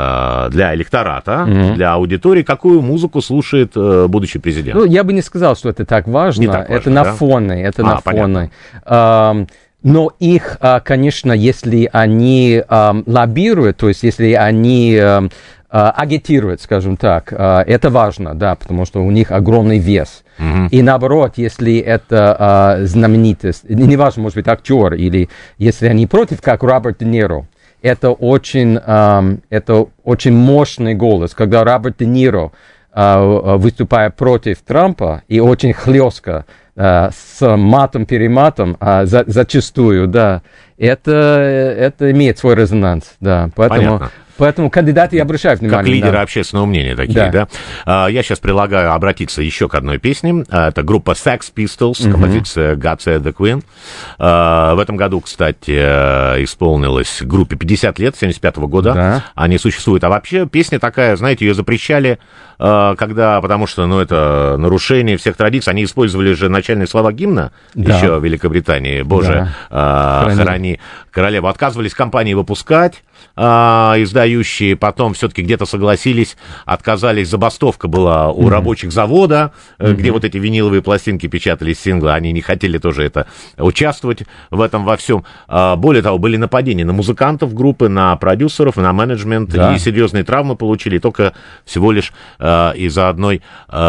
э, для электората, Mm-hmm. для аудитории, какую музыку слушает э, будущий президент. Ну, я бы не сказал, что это так важно. Не так важно, это на да? фоне, это А, на понятно. фоне. Um, но их, а, конечно, если они um, лоббируют, то есть если они um, uh, агитируют, скажем так, uh, это важно, да, потому что у них огромный вес. Mm-hmm. И наоборот, если это uh, знаменитость, неважно, может быть, актер, или если они против, как Роберт Де Ниро, это очень, um, это очень мощный голос, когда Роберт Де Ниро, uh, выступая против Трампа, и очень хлестко, Uh, с матом-перематом, uh, за, зачастую, да, это, это имеет свой резонанс, да, поэтому... Понятно. Поэтому кандидаты и обращают внимание. Как лидеры да. общественного мнения такие, Да. да. А, я сейчас предлагаю обратиться еще к одной песне. А, это группа Sex Pistols, mm-hmm. композиция God Save the Queen. А, в этом году, кстати, исполнилось группе пятьдесят лет, семьдесят пятого года. Да. Они существуют. А вообще песня такая, знаете, ее запрещали, а, когда, потому что, ну, это нарушение всех традиций. Они использовали же начальные слова гимна Да. еще в Великобритании. Боже, Да. а, Храни. храни королеву. Отказывались компании выпускать, а, издающие, потом все-таки где-то согласились, отказались, забастовка была у mm-hmm. рабочих завода, mm-hmm. где вот эти виниловые пластинки печатались, синглы, они не хотели тоже это участвовать в этом во всем. А, более того, были нападения на музыкантов группы, на продюсеров, на менеджмент, да. и серьезные травмы получили, только всего лишь а, из-за одной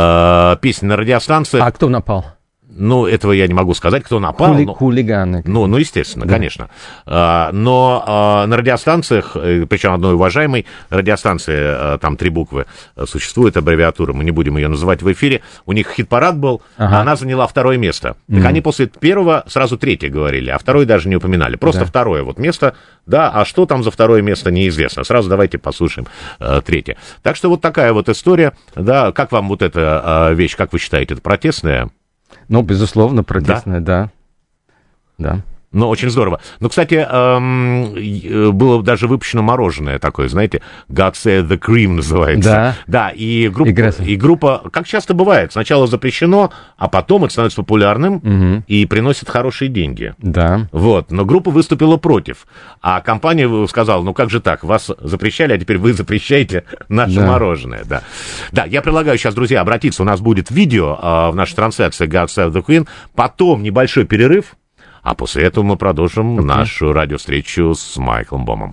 а, песни на радиостанции. А кто напал? Ну, этого я не могу сказать, кто напал. Хули- но... Хулиганы. Ну, ну, естественно, Да. конечно. А, но а, на радиостанциях, причем одной уважаемой радиостанции, а, там три буквы, а, существует аббревиатура, мы не будем ее называть в эфире, у них хит-парад был, Ага. а она заняла второе место. Так Мгм. они после первого сразу третье говорили, а второе даже не упоминали. Просто Да. второе вот место, да, а что там за второе место, неизвестно. Сразу давайте послушаем а, третье. Так что вот такая вот история, да, как вам вот эта а, вещь, как вы считаете, это протестная? Ну, безусловно, протестная, да. Да. Но очень здорово. Ну, кстати, эм, было даже выпущено мороженое такое, знаете, God Save the Cream называется. Да. Да, и группа, и группа, как часто бывает, сначала запрещено, а потом это становится популярным угу. и приносит хорошие деньги. Да. Вот, но группа выступила против. А компания сказала, ну как же так, вас запрещали, а теперь вы запрещаете наше да. мороженое. Да. Да, я предлагаю сейчас, друзья, обратиться, у нас будет видео э, в нашей трансляции God Save the Queen, потом небольшой перерыв. А после этого мы продолжим okay. нашу радиовстречу с Майклом Бомом.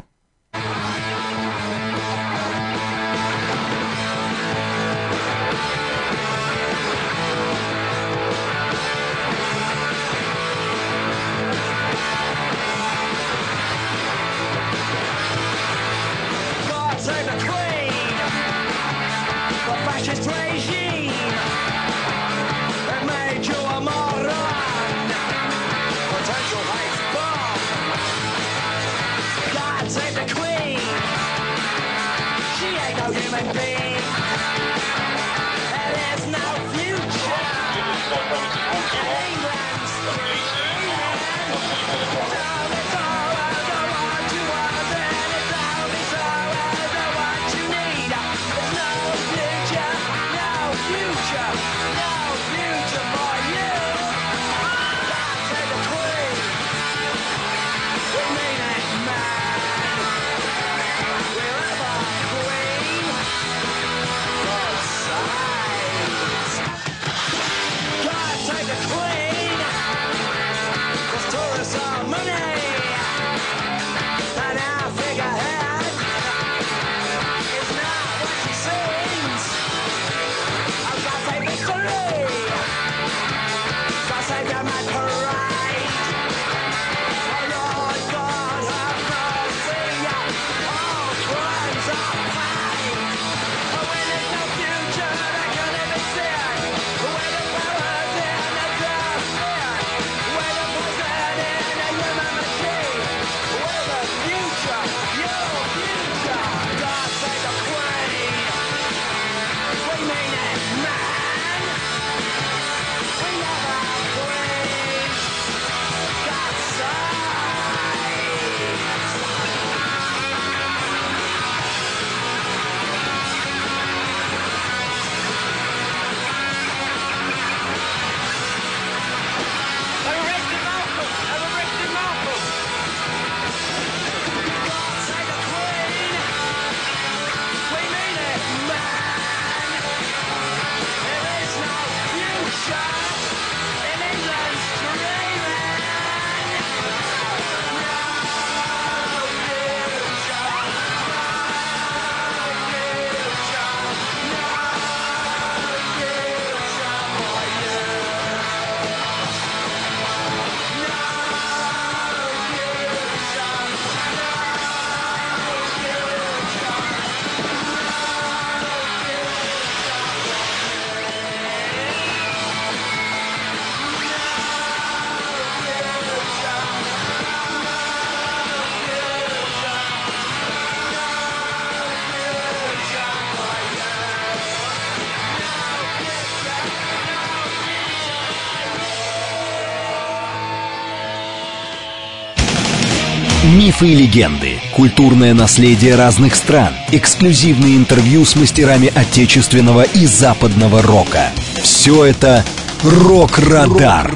Мифы и легенды, культурное наследие разных стран, эксклюзивные интервью с мастерами отечественного и западного рока. Все это «Рок-Радар».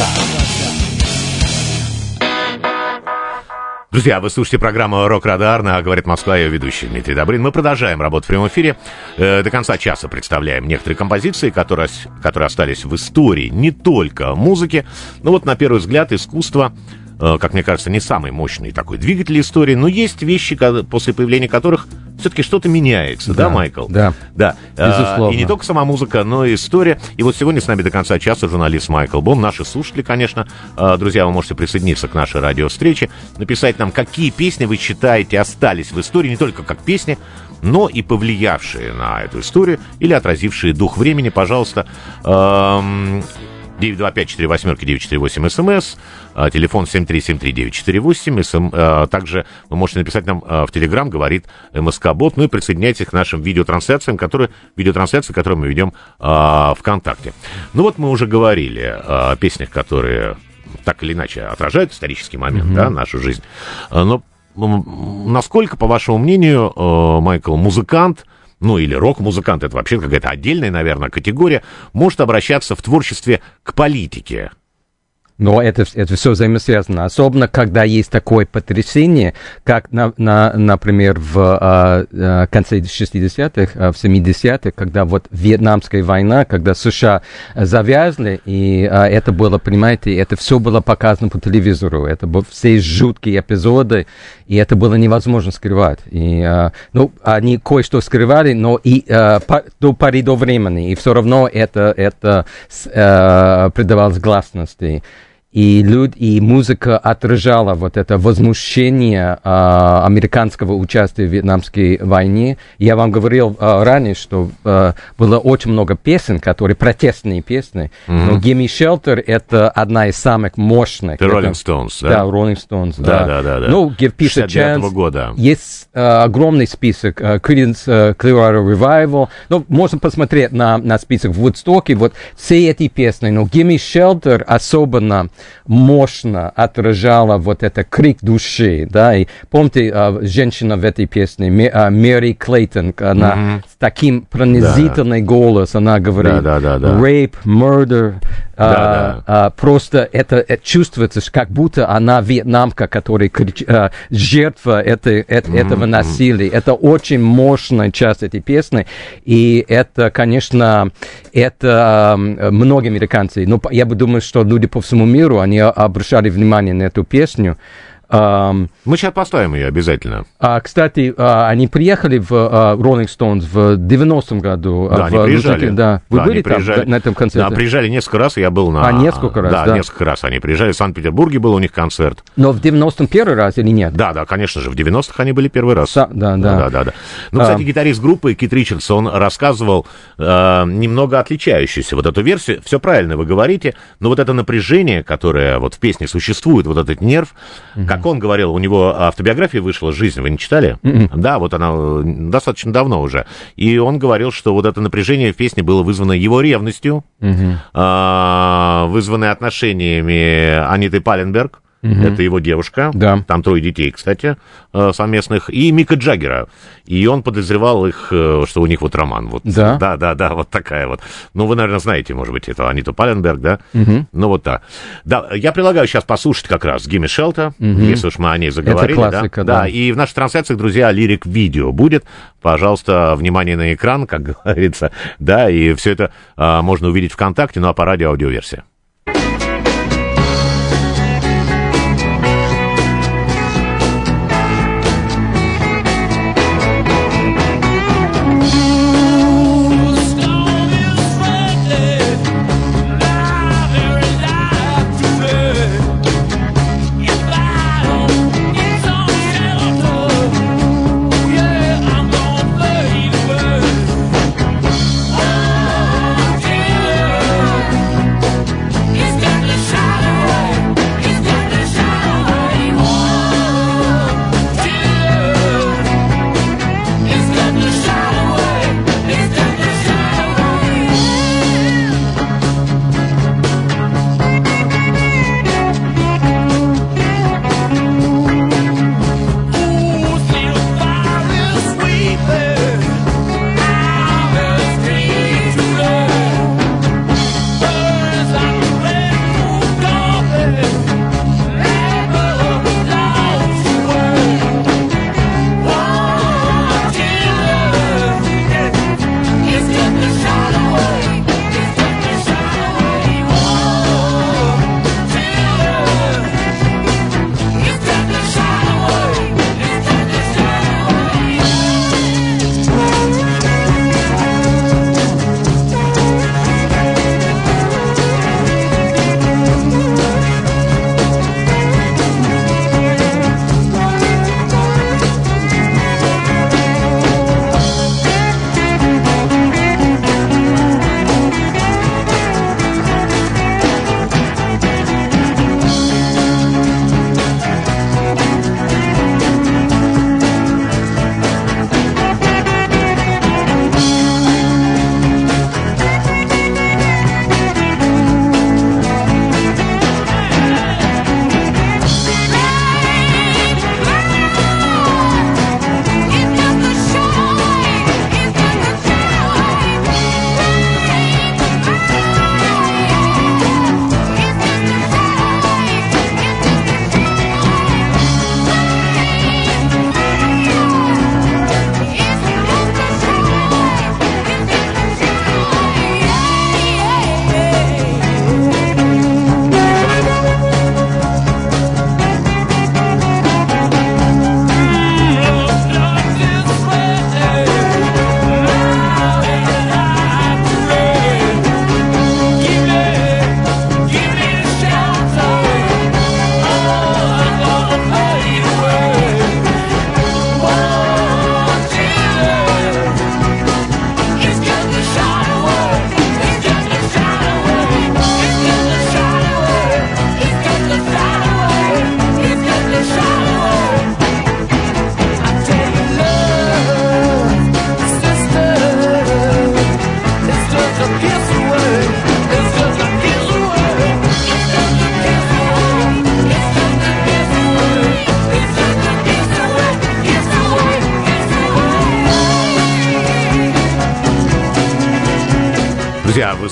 Друзья, вы слушаете программу «Рок-Радар» на «Говорит Москва», ее ведущий Дмитрий Добрын. Мы продолжаем работу в прямом эфире. Э, до конца часа представляем некоторые композиции, которые, которые остались в истории не только музыки, но вот на первый взгляд искусство, э, как мне кажется, не самый мощный такой двигатель истории, но есть вещи, после появления которых все-таки что-то меняется, да, да Майкл? Да, да. Безусловно. И не только сама музыка, но и история. И вот сегодня с нами до конца часа журналист Майкл Бом. Наши слушатели, конечно. Друзья, вы можете присоединиться к нашей радиовстрече, написать нам, какие песни вы считаете остались в истории, не только как песни, но и повлиявшие на эту историю или отразившие дух времени. Пожалуйста, девять два пять четыре восемь девять четыре восемь смс, телефон семь три семь три девять четыре восемь. Также вы можете написать нам в Телеграм, говорит МСК-бот, ну и присоединяйтесь к нашим видеотрансляциям, которые, видеотрансляции, которые мы ведем а, ВКонтакте. Ну вот мы уже говорили о песнях, которые так или иначе отражают исторический момент, Mm-hmm. да, нашу жизнь. Но насколько, по вашему мнению, Майкл, музыкант, ну или рок-музыкант, это вообще какая-то отдельная, наверное, категория, может обращаться в творчестве к политике? Но это, это все взаимосвязано, особенно когда есть такое потрясение, как, на, на, например, в а, а, конце шестидесятых, а, в семидесятых, когда вот Вьетнамская война, когда США завязли, и а, это было, понимаете, это все было показано по телевизору, это были все жуткие эпизоды, и это было невозможно скрывать. И, а, ну, они кое-что скрывали, но и а, по, до поры до времени, и все равно это, это а, придавалось гласности. И, люд, и музыка отражала вот это возмущение а, американского участия в Вьетнамской войне. Я вам говорил а, ранее, что а, было очень много песен, которые протестные песни. Mm-hmm. Но «Gimme Shelter» — это одна из самых мощных. Это Rolling Stones, да? Да, Rolling Stones, да. Да, да, да. да. Ну, «Give Peace a Chance». Года. Есть а, огромный список. Uh, Creedence uh, Clearwater Revival. Ну, можно посмотреть на, на список в Вудстоке. Вот все эти песни. Но «Gimme Shelter» особенно мощно отражала вот это крик души, да, и помните, а, женщина в этой песне, Мэри Клейтон, она mm-hmm. с таким пронзительный да. голос, она говорит, да, да, да, да. rape, murder, да, а, да. А, просто это, это чувствуется, как будто она вьетнамка, которая крич, а, жертва этой, это, mm-hmm. этого насилия, это очень мощная часть этой песни, и это, конечно, это а, многие американцы, но я бы думал, что люди по всему миру, они обращали внимание на эту песню. Um, Мы сейчас поставим ее обязательно. А, кстати, а, они приехали в а, Rolling Stones в девяностом году. Да, в, они приезжали. Да. Вы да, были там приезжали. на этом концерте? Да, приезжали несколько раз, я был на... А, несколько раз, да? да? несколько раз они приезжали. В Санкт-Петербурге был у них концерт. Но в девяностом первый раз или нет? Да, да, конечно же, в девяностых они были первый раз. Са- да, да. да, да, да. Ну, кстати, а... гитарист группы Кит Ричардс, он рассказывал э, немного отличающуюся вот эту версию. Все правильно вы говорите, но вот это напряжение, которое вот в песне существует, вот этот нерв, mm-hmm. как он говорил, у него автобиография вышла «Жизнь», вы не читали? Mm-mm. Да, вот она достаточно давно уже. И он говорил, что вот это напряжение в песне было вызвано его ревностью, mm-hmm. э, вызванное отношениями Аниты Паленберг, mm-hmm. это его девушка, да. там трое детей, кстати, э, совместных, и Мика Джаггера. И он подозревал их, э, что у них вот роман. Вот. Да? Да, да, да, вот такая вот. Ну, вы, наверное, знаете, может быть, это Аниту Паленберг, да? Mm-hmm. Ну, вот так. Да, я предлагаю сейчас послушать как раз «Gimme Shelter», mm-hmm. если уж мы о ней заговорили. Это классика, да? да. Да, и в наших трансляциях, друзья, лирик-видео будет. Пожалуйста, внимание на экран, как говорится. Да, и все это э, можно увидеть ВКонтакте, ну, а по радио аудиоверсия. Вы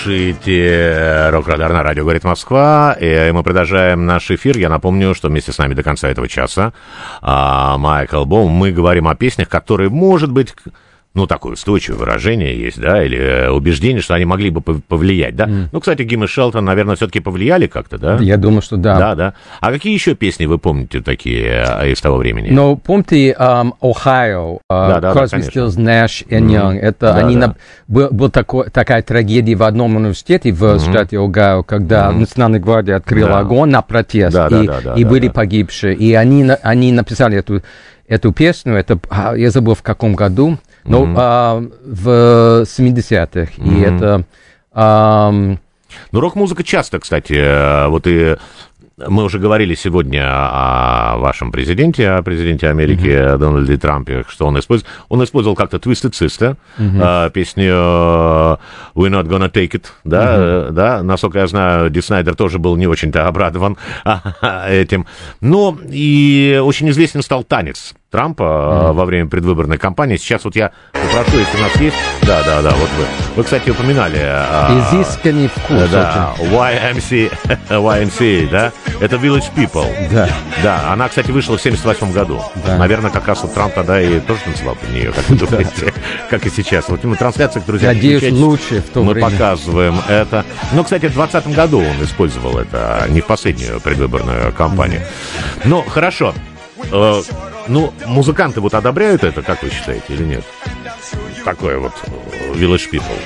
слушаете «Рок-радар» на радио «Говорит Москва», и мы продолжаем наш эфир. Я напомню, что вместе с нами до конца этого часа а, Майкл Боум. Мы говорим о песнях, которые, может быть, ну, такое устойчивое выражение есть, да, или убеждение, что они могли бы повлиять, да. Mm. Ну, кстати, Гим и Шелтон, наверное, все-таки повлияли как-то, да? Я думаю, что да. Да, да. А какие еще песни вы помните такие из того времени? Ну, помните Ohio, Crosby, Stills, Nash и Young? Mm. Это да, они да. На, был, был такой, такая трагедия в одном университете в mm-hmm. штате Огайо, когда mm-hmm. Национальная гвардия открыла да. огонь на протест, да, и, да, да, и да, были да. погибшие. И они, они написали эту, эту песню, это, я забыл в каком году, но mm-hmm. а, в семидесятых, mm-hmm. и это... А, ну, рок-музыка часто, кстати, вот и мы уже говорили сегодня о вашем президенте, о президенте Америки mm-hmm. Дональде Трампе, что он использовал. Он использовал как-то Twisted Sister, mm-hmm. песню We're Not Gonna Take It, да, mm-hmm. да, насколько я знаю, Ди Снайдер тоже был не очень-то обрадован этим. Но и очень известен стал танец Трампа mm-hmm. во время предвыборной кампании. Сейчас вот я попрошу, если у нас есть... Да, да, да, вот вы. Вы, кстати, упоминали... Изысканный вкус. Да, уай эм си эй, да? Это Village People. Да. Да, она, кстати, вышла в семьдесят восьмом году. Да. Наверное, как раз вот Трамп тогда и тоже танцевал под нее, как вы думаете, как и сейчас. Вот на трансляциях, друзья, надеюсь, лучше в то мы время. показываем это. Но, кстати, в двадцатом году он использовал это, не в последнюю предвыборную кампанию. Ну, хорошо. Э, ну, музыканты вот одобряют это, как вы считаете, или нет? Такое вот Village People.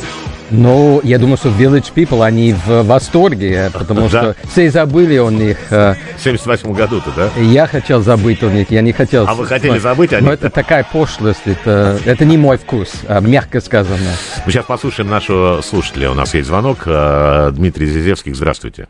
Ну, я думаю, что Village People, они в восторге, потому что все забыли о них. В семьдесят восьмом году-то, да? Я хотел забыть о них, я не хотел... А вы хотели забыть о них? Но это такая пошлость, это, это не мой вкус, мягко сказано. Мы сейчас послушаем нашего слушателя, у нас есть звонок. Дмитрий Зизевский, здравствуйте.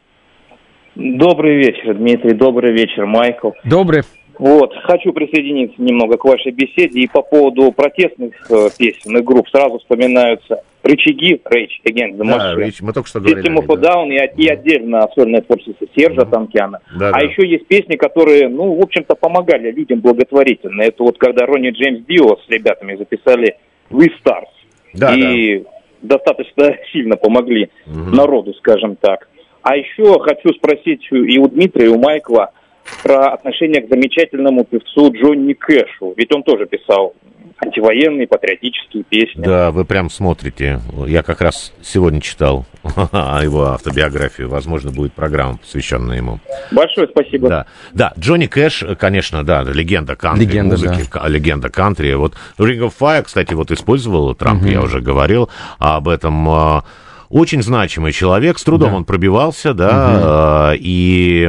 Добрый вечер, Дмитрий, добрый вечер, Майкл. Добрый. Вот, хочу присоединиться немного к вашей беседе. И по поводу протестных э, песен и групп сразу вспоминаются рычаги, Rage Against the Machine. Да, Rage, мы только что говорили. System of a Down и, и отдельно сольное творчество Сержа mm-hmm. Танкиана. Да, а да. еще есть песни, которые, ну, в общем-то, помогали людям благотворительно. Это вот когда Ронни Джеймс Дио с ребятами записали We Stars. Да, и да. достаточно сильно помогли mm-hmm. народу, скажем так. А еще хочу спросить и у Дмитрия, и у Майкла про отношение к замечательному певцу Джонни Кэшу. Ведь он тоже писал антивоенные, патриотические песни. Да, вы прям смотрите. Я как раз сегодня читал его автобиографию. Возможно, будет программа, посвященная ему. Большое спасибо. Да, да. Джонни Кэш, конечно, да, легенда кантри, легенда, музыки, да. легенда кантри. Вот Ring of Fire, кстати, вот использовал Трамп, угу. я уже говорил об этом. Очень значимый человек, с трудом да. он пробивался, да, угу. и...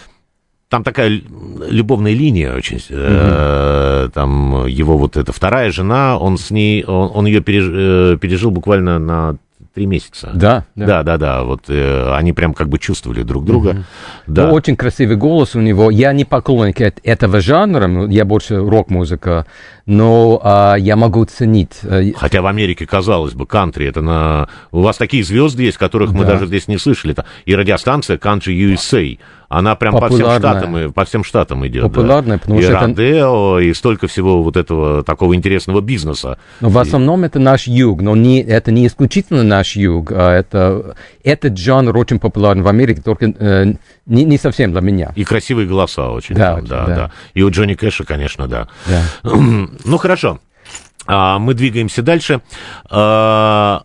Там такая любовная линия очень, mm-hmm. э, там его вот эта вторая жена, он с ней, он, он ее переж, э, пережил буквально на три месяца. Да, да, да, да, да. Вот э, они прям как бы чувствовали друг друга. Mm-hmm. Да. Ну, очень красивый голос у него. Я не поклонник этого жанра, я больше рок-музыка, но а, я могу ценить. Хотя в Америке, казалось бы, кантри, это на... У вас такие звезды есть, которых мы да. даже здесь не слышали. Это и радиостанция Country ю эс эй. Она прям по всем штатам, по всем штатам идет. Популярная, да. потому и что Родео, это... и столько всего вот этого такого интересного бизнеса. Но в основном и... это наш юг, но не, это не исключительно наш юг. А это, этот жанр очень популярен в Америке, только э, не, не совсем для меня. И красивые голоса очень. Да, там, очень, да, да. да. И у Джонни Кэша, конечно, да. да. Ну, хорошо. А, мы двигаемся дальше. А...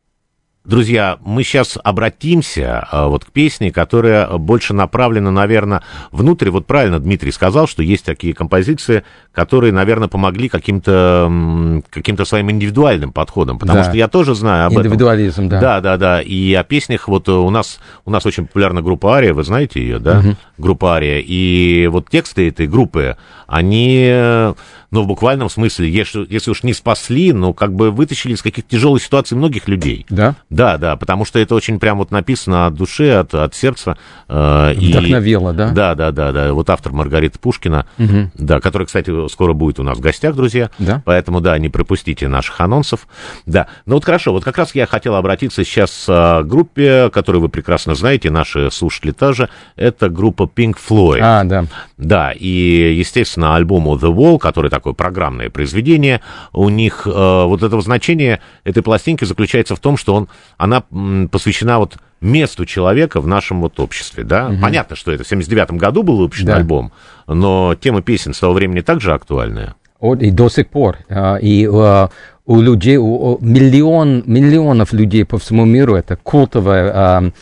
Друзья, мы сейчас обратимся а, вот к песне, которая больше направлена, наверное, внутрь. Вот правильно Дмитрий сказал, что есть такие композиции, которые, наверное, помогли каким-то, каким-то своим индивидуальным подходом. Потому да. что я тоже знаю об Индивидуализм, этом. да. Да, да, да. И о песнях, вот у нас, у нас очень популярна группа Ария, вы знаете ее, да? Угу. Группа Ария. И вот тексты этой группы, они... Ну, в буквальном смысле, если, если уж не спасли, но как бы вытащили из каких-то тяжелых ситуаций многих людей. Да. Да, да, потому что это очень прям вот написано от души, от, от сердца. Э, Вдохновило, и, да? Да, да, да, да. Вот автор Маргарита Пушкина, угу. да, который, кстати, скоро будет у нас в гостях, друзья. Да? Поэтому, да, не пропустите наших анонсов. Да, ну вот хорошо, вот как раз я хотел обратиться сейчас к группе, которую вы прекрасно знаете, наши слушатели тоже. Это группа Pink Floyd. А, да. Да, и, естественно, альбому The Wall, который такое программное произведение, у них э, вот это значение этой пластинки заключается в том, что он она посвящена вот месту человека в нашем вот обществе, да. Угу. Понятно, что это в семьдесят девятом году был выпущен да. альбом, но тема песен с того времени также актуальная. И до сих пор. И у людей, у миллион, миллионов людей по всему миру это культовая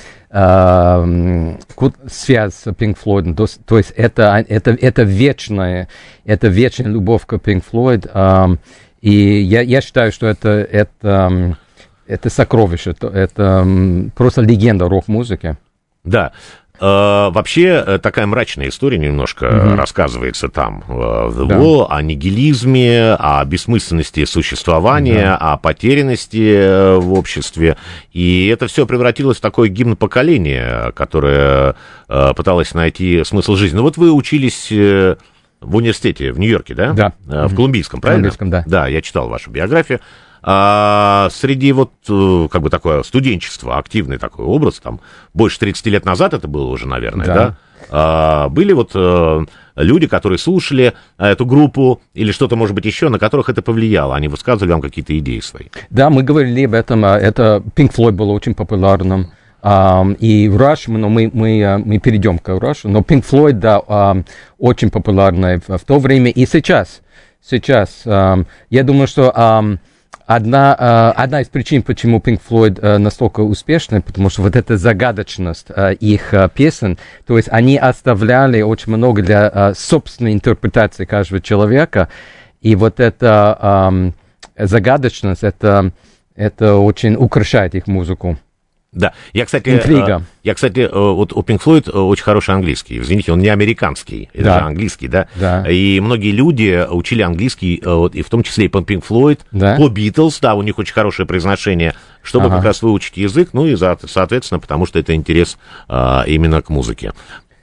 культ, связь с Pink Floyd. То, то есть это, это, это вечная, это вечная любовь к Pink Floyd. И я, я считаю, что это, это Это сокровище, это, это просто легенда рок-музыки. Да. Э, вообще, такая мрачная история немножко mm-hmm. рассказывается там в The Wall, да. о нигилизме, о бессмысленности существования, да. о потерянности в обществе. И это все превратилось в такой гимн поколения, которое э, пыталось найти смысл жизни. Ну вот вы учились... в университете в Нью-Йорке, да? Да. В Колумбийском, правильно? В Колумбийском, да. Да, я читал вашу биографию. А среди вот, как бы такое студенчество, активный такой образ, там, больше тридцати лет назад это было уже, наверное, да? да? А, были вот люди, которые слушали эту группу или что-то, может быть, еще, на которых это повлияло, они высказывали вам какие-то идеи свои? Да, мы говорили об этом, это Pink Floyd было очень популярным. Um, и Rush, но мы, мы, мы перейдем к Rush, но Pink Floyd, да, um, очень популярная в, в то время и сейчас. Сейчас. Um, я думаю, что um, одна, uh, одна из причин, почему Pink Floyd uh, настолько успешны, потому что вот эта загадочность uh, их uh, песен, то есть они оставляли очень много для uh, собственной интерпретации каждого человека, и вот эта um, загадочность, это, это очень украшает их музыку. Да, я, кстати, Интрига. я, кстати, вот у Pink Floyd очень хороший английский. Извините, он не американский, это да. же английский, да? да? И многие люди учили английский, вот, и в том числе и по Pink Floyd, да? по Beatles, да, у них очень хорошее произношение, чтобы ага. как раз выучить язык, ну и, соответственно, потому что это интерес а, именно к музыке.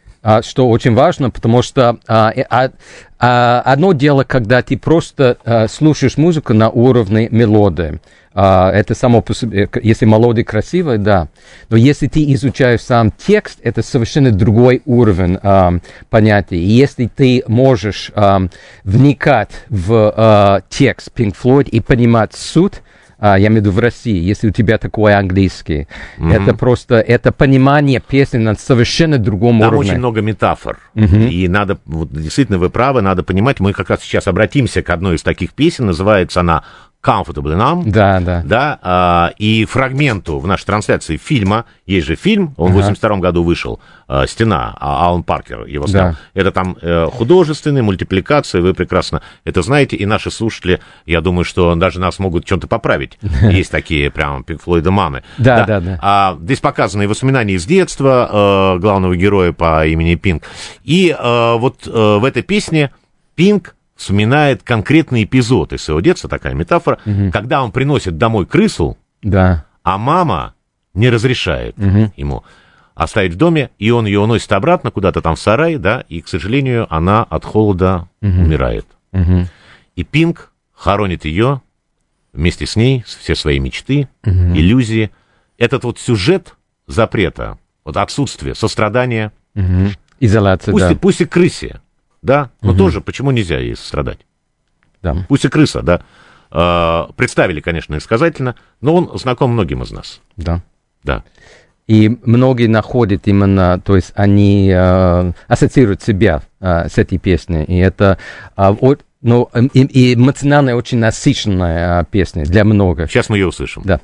Что очень важно, потому что а, а, а, одно дело, когда ты просто а, слушаешь музыку на уровне мелодии. А, это само по себе, если мелодия красивая, да. Но если ты изучаешь сам текст, это совершенно другой уровень а, понятия. И если ты можешь а, вникать в а, текст Pink Floyd и понимать суть, Uh, я имею в виду в России, если у тебя такой английский, mm-hmm. это просто, это понимание песни на совершенно другом Там уровне. Там очень много метафор, mm-hmm. и надо, вот, действительно, вы правы, надо понимать, мы как раз сейчас обратимся к одной из таких песен, называется она Comfortably Numb, да, да. да, а, и фрагменту в нашей трансляции фильма, есть же фильм, он ага. в восемьдесят втором году вышел, а, «Стена», а, Алан Паркер его снял. Да. Это там э, художественная мультипликация, вы прекрасно это знаете, и наши слушатели, я думаю, что даже нас могут чем-то поправить. Есть такие прям Pink Floyd-маны. Да, да, да. А, здесь показаны воспоминания из детства э, главного героя по имени Пинк. И э, вот э, в этой песне Пинк вспоминает конкретный эпизод из своего детства, такая метафора, угу. когда он приносит домой крысу, да. а мама не разрешает угу. ему оставить в доме, и он ее уносит обратно куда-то там в сарай, да, и, к сожалению, она от холода угу. умирает. Угу. И Пинк хоронит ее вместе с ней, все свои мечты, угу. иллюзии. Этот вот сюжет запрета, вот отсутствие, сострадания. Угу. Изоляция, пусть, да. Пусть и крысе. Да, но угу. тоже, почему нельзя ей страдать? Да. Пусть и крыса, да. Э, представили, конечно, иносказательно, но он знаком многим из нас. Да. Да. И многие находят именно, то есть они э, ассоциируют себя э, с этой песней. И это э, вот, ну, и, и эмоционально очень насыщенная э, песня для многих. Сейчас мы ее услышим. Да.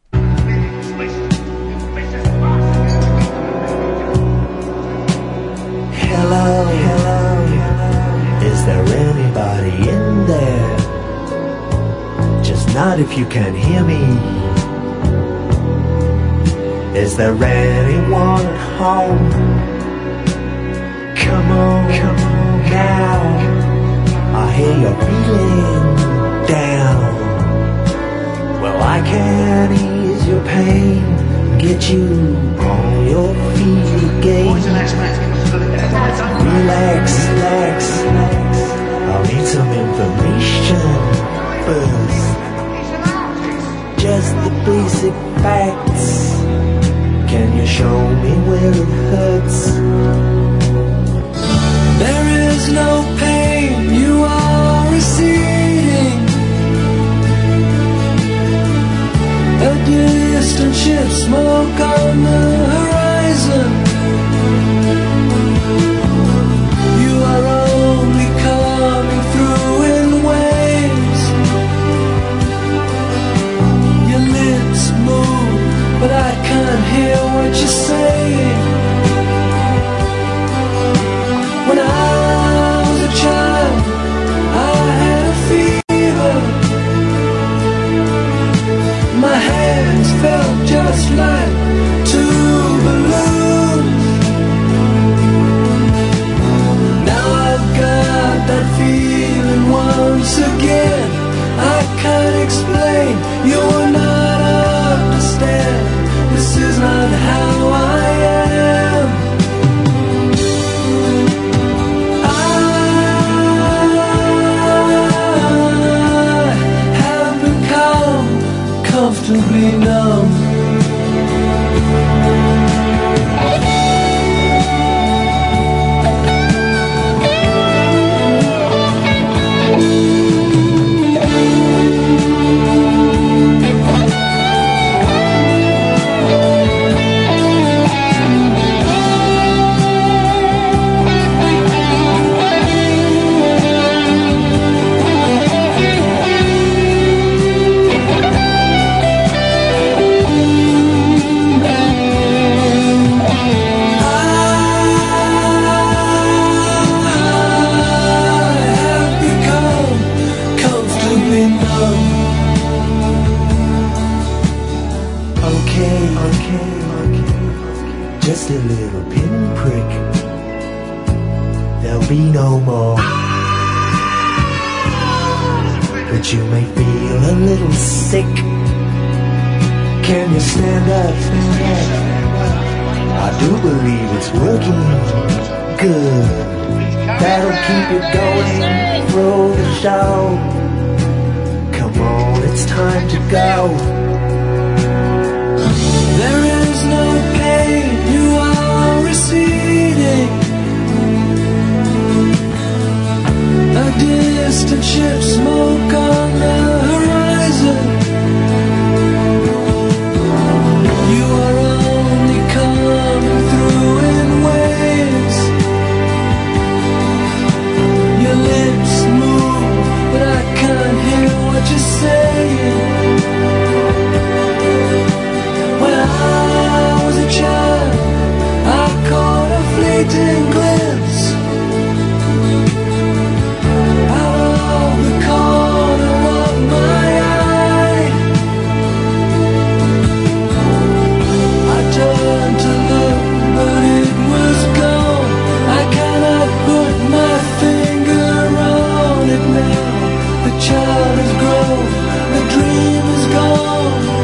Hello, hello, is there anybody in there? Just not if you can hear me. Is there anyone at home? Come on, come on now. I hear you're feeling down. Well, I can ease ease your pain, get you on your feet again. Relax, relax, I'll need some information first. Just the basic facts. Can you show me where it hurts? There is no pain, you are receding. A distant ship, smoke on the horizon. You are only coming through in waves. Your lips move, but I can't hear what you're saying. When I was a child, I had a fever. My hands felt just like two balloons. Now I've got that feeling once again. I can't explain, you will not understand. This is not how I am. I have become comfortably numb. Just a little pinprick, there'll be no more. But you may feel a little sick. Can you stand up? I do believe it's working good. That'll keep you going through the show. Come on, it's time to go. There is no pain, you are receding. A distant ship, smoke on the horizon. You are only coming through in waves. Your lips move, but I can't hear what you're saying. When I was a child, I caught a fleeting glimpse out of the corner of my eye. I turned to look, but it was gone. I cannot put my finger on it now. The child has grown, the dream is gone.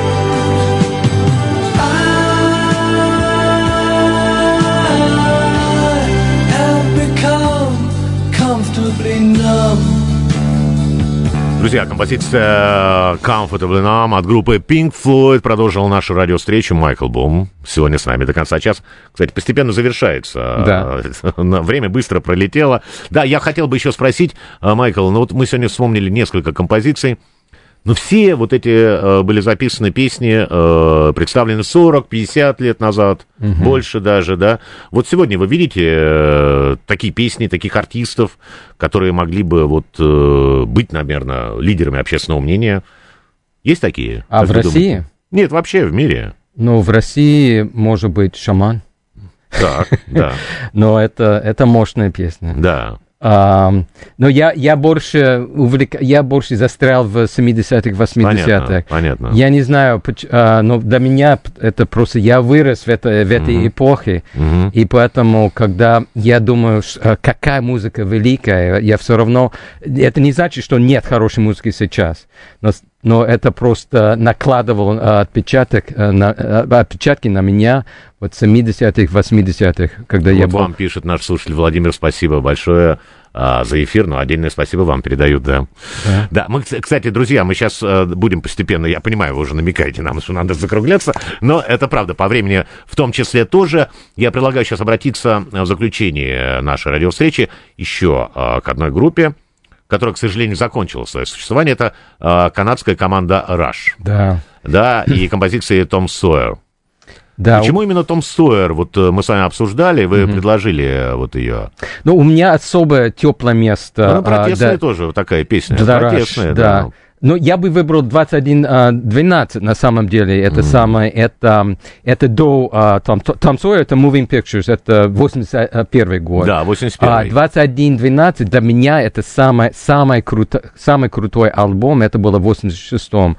Друзья, композиция Comfortably Numb от группы Pink Floyd продолжила нашу радиовстречу. Майкл Бум сегодня с нами до конца часа. Кстати, постепенно завершается. Да. Время быстро пролетело. Да, я хотел бы еще спросить, Майкл, ну вот мы сегодня вспомнили несколько композиций. Но все вот эти э, были записаны песни, э, представлены сорок-пятьдесят лет назад, угу. больше даже, да. Вот сегодня вы видите э, такие песни, таких артистов, которые могли бы вот э, быть, наверное, лидерами общественного мнения. Есть такие? А в России? Думаете? Нет, вообще в мире. Ну, в России, может быть, «Шаман». Так, да. Но это, это мощная песня. Да. Um, но я, я, больше увлек... я больше застрял в семидесятых, восьмидесятых. Понятно, понятно. Я не знаю, uh, но для меня это просто... Я вырос в, это, в этой uh-huh. эпохе, uh-huh. и поэтому, когда я думаю, какая музыка великая, я все равно... Это не значит, что нет хорошей музыки сейчас, но но это просто накладывало э, отпечаток, э, на, э, отпечатки на меня вот семидесятых, восьмидесятых, когда вот я был... вам пишет наш слушатель Владимир, спасибо большое а, за эфир, но отдельное спасибо вам передают, да. Да, да мы, кстати, друзья, мы сейчас а, будем постепенно, я понимаю, вы уже намекаете нам, что надо закругляться, но это правда, по времени в том числе тоже. Я предлагаю сейчас обратиться в заключение нашей радиовстречи еще а, к одной группе, которая, к сожалению, закончила свое существование. Это а, канадская команда Rush. Да. Да, и композиции Том Сойер. Да. Почему именно Том Сойер? Вот мы с вами обсуждали, вы mm-hmm. предложили вот ее. Ну, у меня особое теплое место. Ну, протестная а, да. тоже вот такая песня. Да, протестная, Rush, да. да. Ну, я бы выбрал двадцать один двенадцать, на самом деле. Это mm-hmm. самое, это, это до uh, Том, Том Сойер, это Moving Pictures, это восемьдесят первый год. Да, восемьдесят первый. А двадцать один двенадцать для меня это самый, самый, круто, самый крутой альбом, это было в восемьдесят шестом.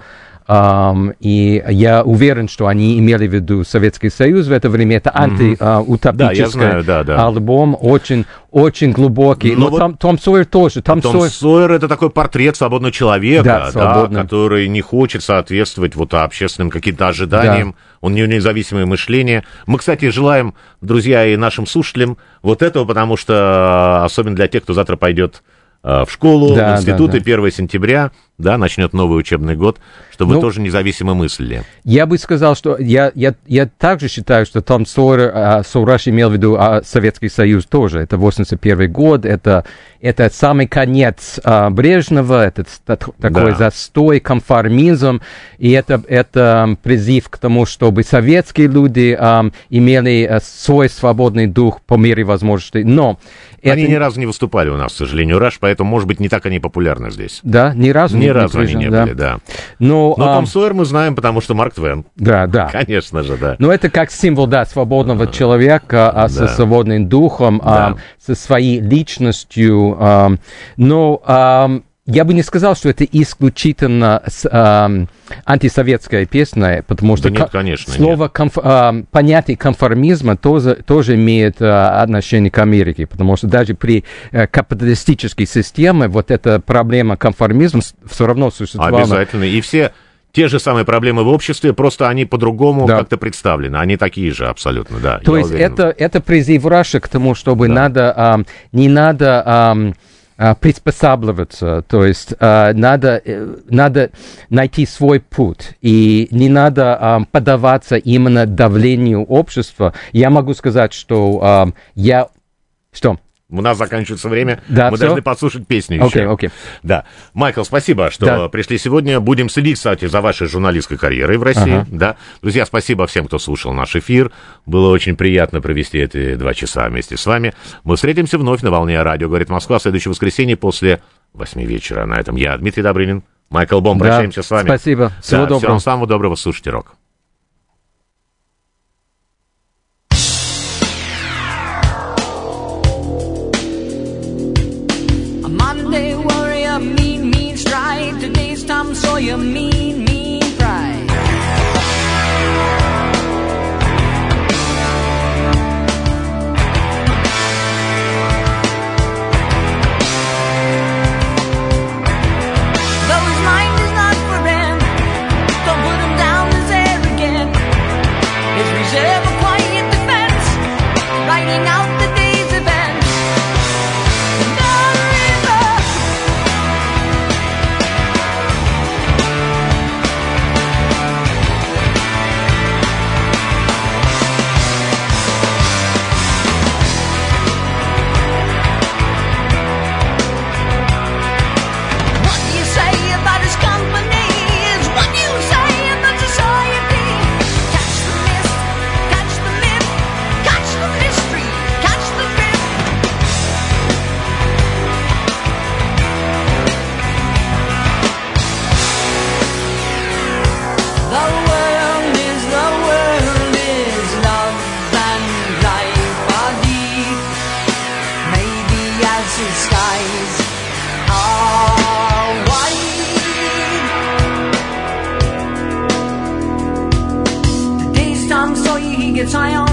Um, и я уверен, что они имели в виду Советский Союз в это время. Это антиутопический mm-hmm. да, да, да. альбом, очень, очень глубокий. Но, Но вот Том, Том Сойер тоже. Том, Том Сойер... Сойер это такой портрет свободного человека, да, да, который не хочет соответствовать вот общественным каким-то ожиданиям. Да. У него независимое мышление. Мы, кстати, желаем, друзья, и нашим слушателям вот этого, потому что особенно для тех, кто завтра пойдет в школу, да, в институт, да, и первого сентября, да, начнет новый учебный год, чтобы ну, вы тоже независимо мыслили. Я бы сказал, что я, я, я также считаю, что Том Сойер, а, Rush имел в виду а, Советский Союз тоже. Это восемьдесят первый год, это, это самый конец а, Брежнева, это такой да. застой, конформизм, и это, это призыв к тому, чтобы советские люди а, имели а, свой свободный дух по мере возможности. Но они это... ни разу не выступали у нас, к сожалению, Rush, поэтому, может быть, не так они популярны здесь. Да, ни разу ни не, разу не они не да. были, да. Но, Но а... Том Сойер мы знаем, потому что Марк Твен. Да, да. Конечно же, да. Но это как символ, да, свободного а, человека, а, да. со свободным духом, да. а, со своей личностью. А, но а, я бы не сказал, что это исключительно с, а, антисоветская песня, потому что да нет, конечно, слово конф, а, понятие конформизма тоже, тоже имеет а, отношение к Америке, потому что даже при а, капиталистической системе вот эта проблема конформизма все равно существовала. Обязательно. И все те же самые проблемы в обществе, просто они по-другому да. как-то представлены. Они такие же абсолютно, да. То есть это, это призыв Rush к тому, чтобы да. надо, а, не надо... А, приспосабливаться, то есть uh, надо, надо найти свой путь, и не надо uh, поддаваться именно давлению общества. Я могу сказать, что uh, я... Что? У нас заканчивается время, да, мы все? должны послушать песню okay, еще. Okay. Да. Майкл, спасибо, что да. пришли сегодня. Будем следить, кстати, за вашей журналистской карьерой в России. Ага. Да. Друзья, спасибо всем, кто слушал наш эфир. Было очень приятно провести эти два часа вместе с вами. Мы встретимся вновь на волне радио «Говорит Москва» в следующее воскресенье после восьми вечера. На этом я, Дмитрий Добрынин, Майкл Бом. Да. Прощаемся с вами. Спасибо. Всего да, доброго. Всего самого доброго. Слушайте рок. Tom Sawyer, mean, mean pride. Though his mind is not for rent, don't put him down as arrogant. His reserve a quiet defense, writing out the day's events. The river. Gets high on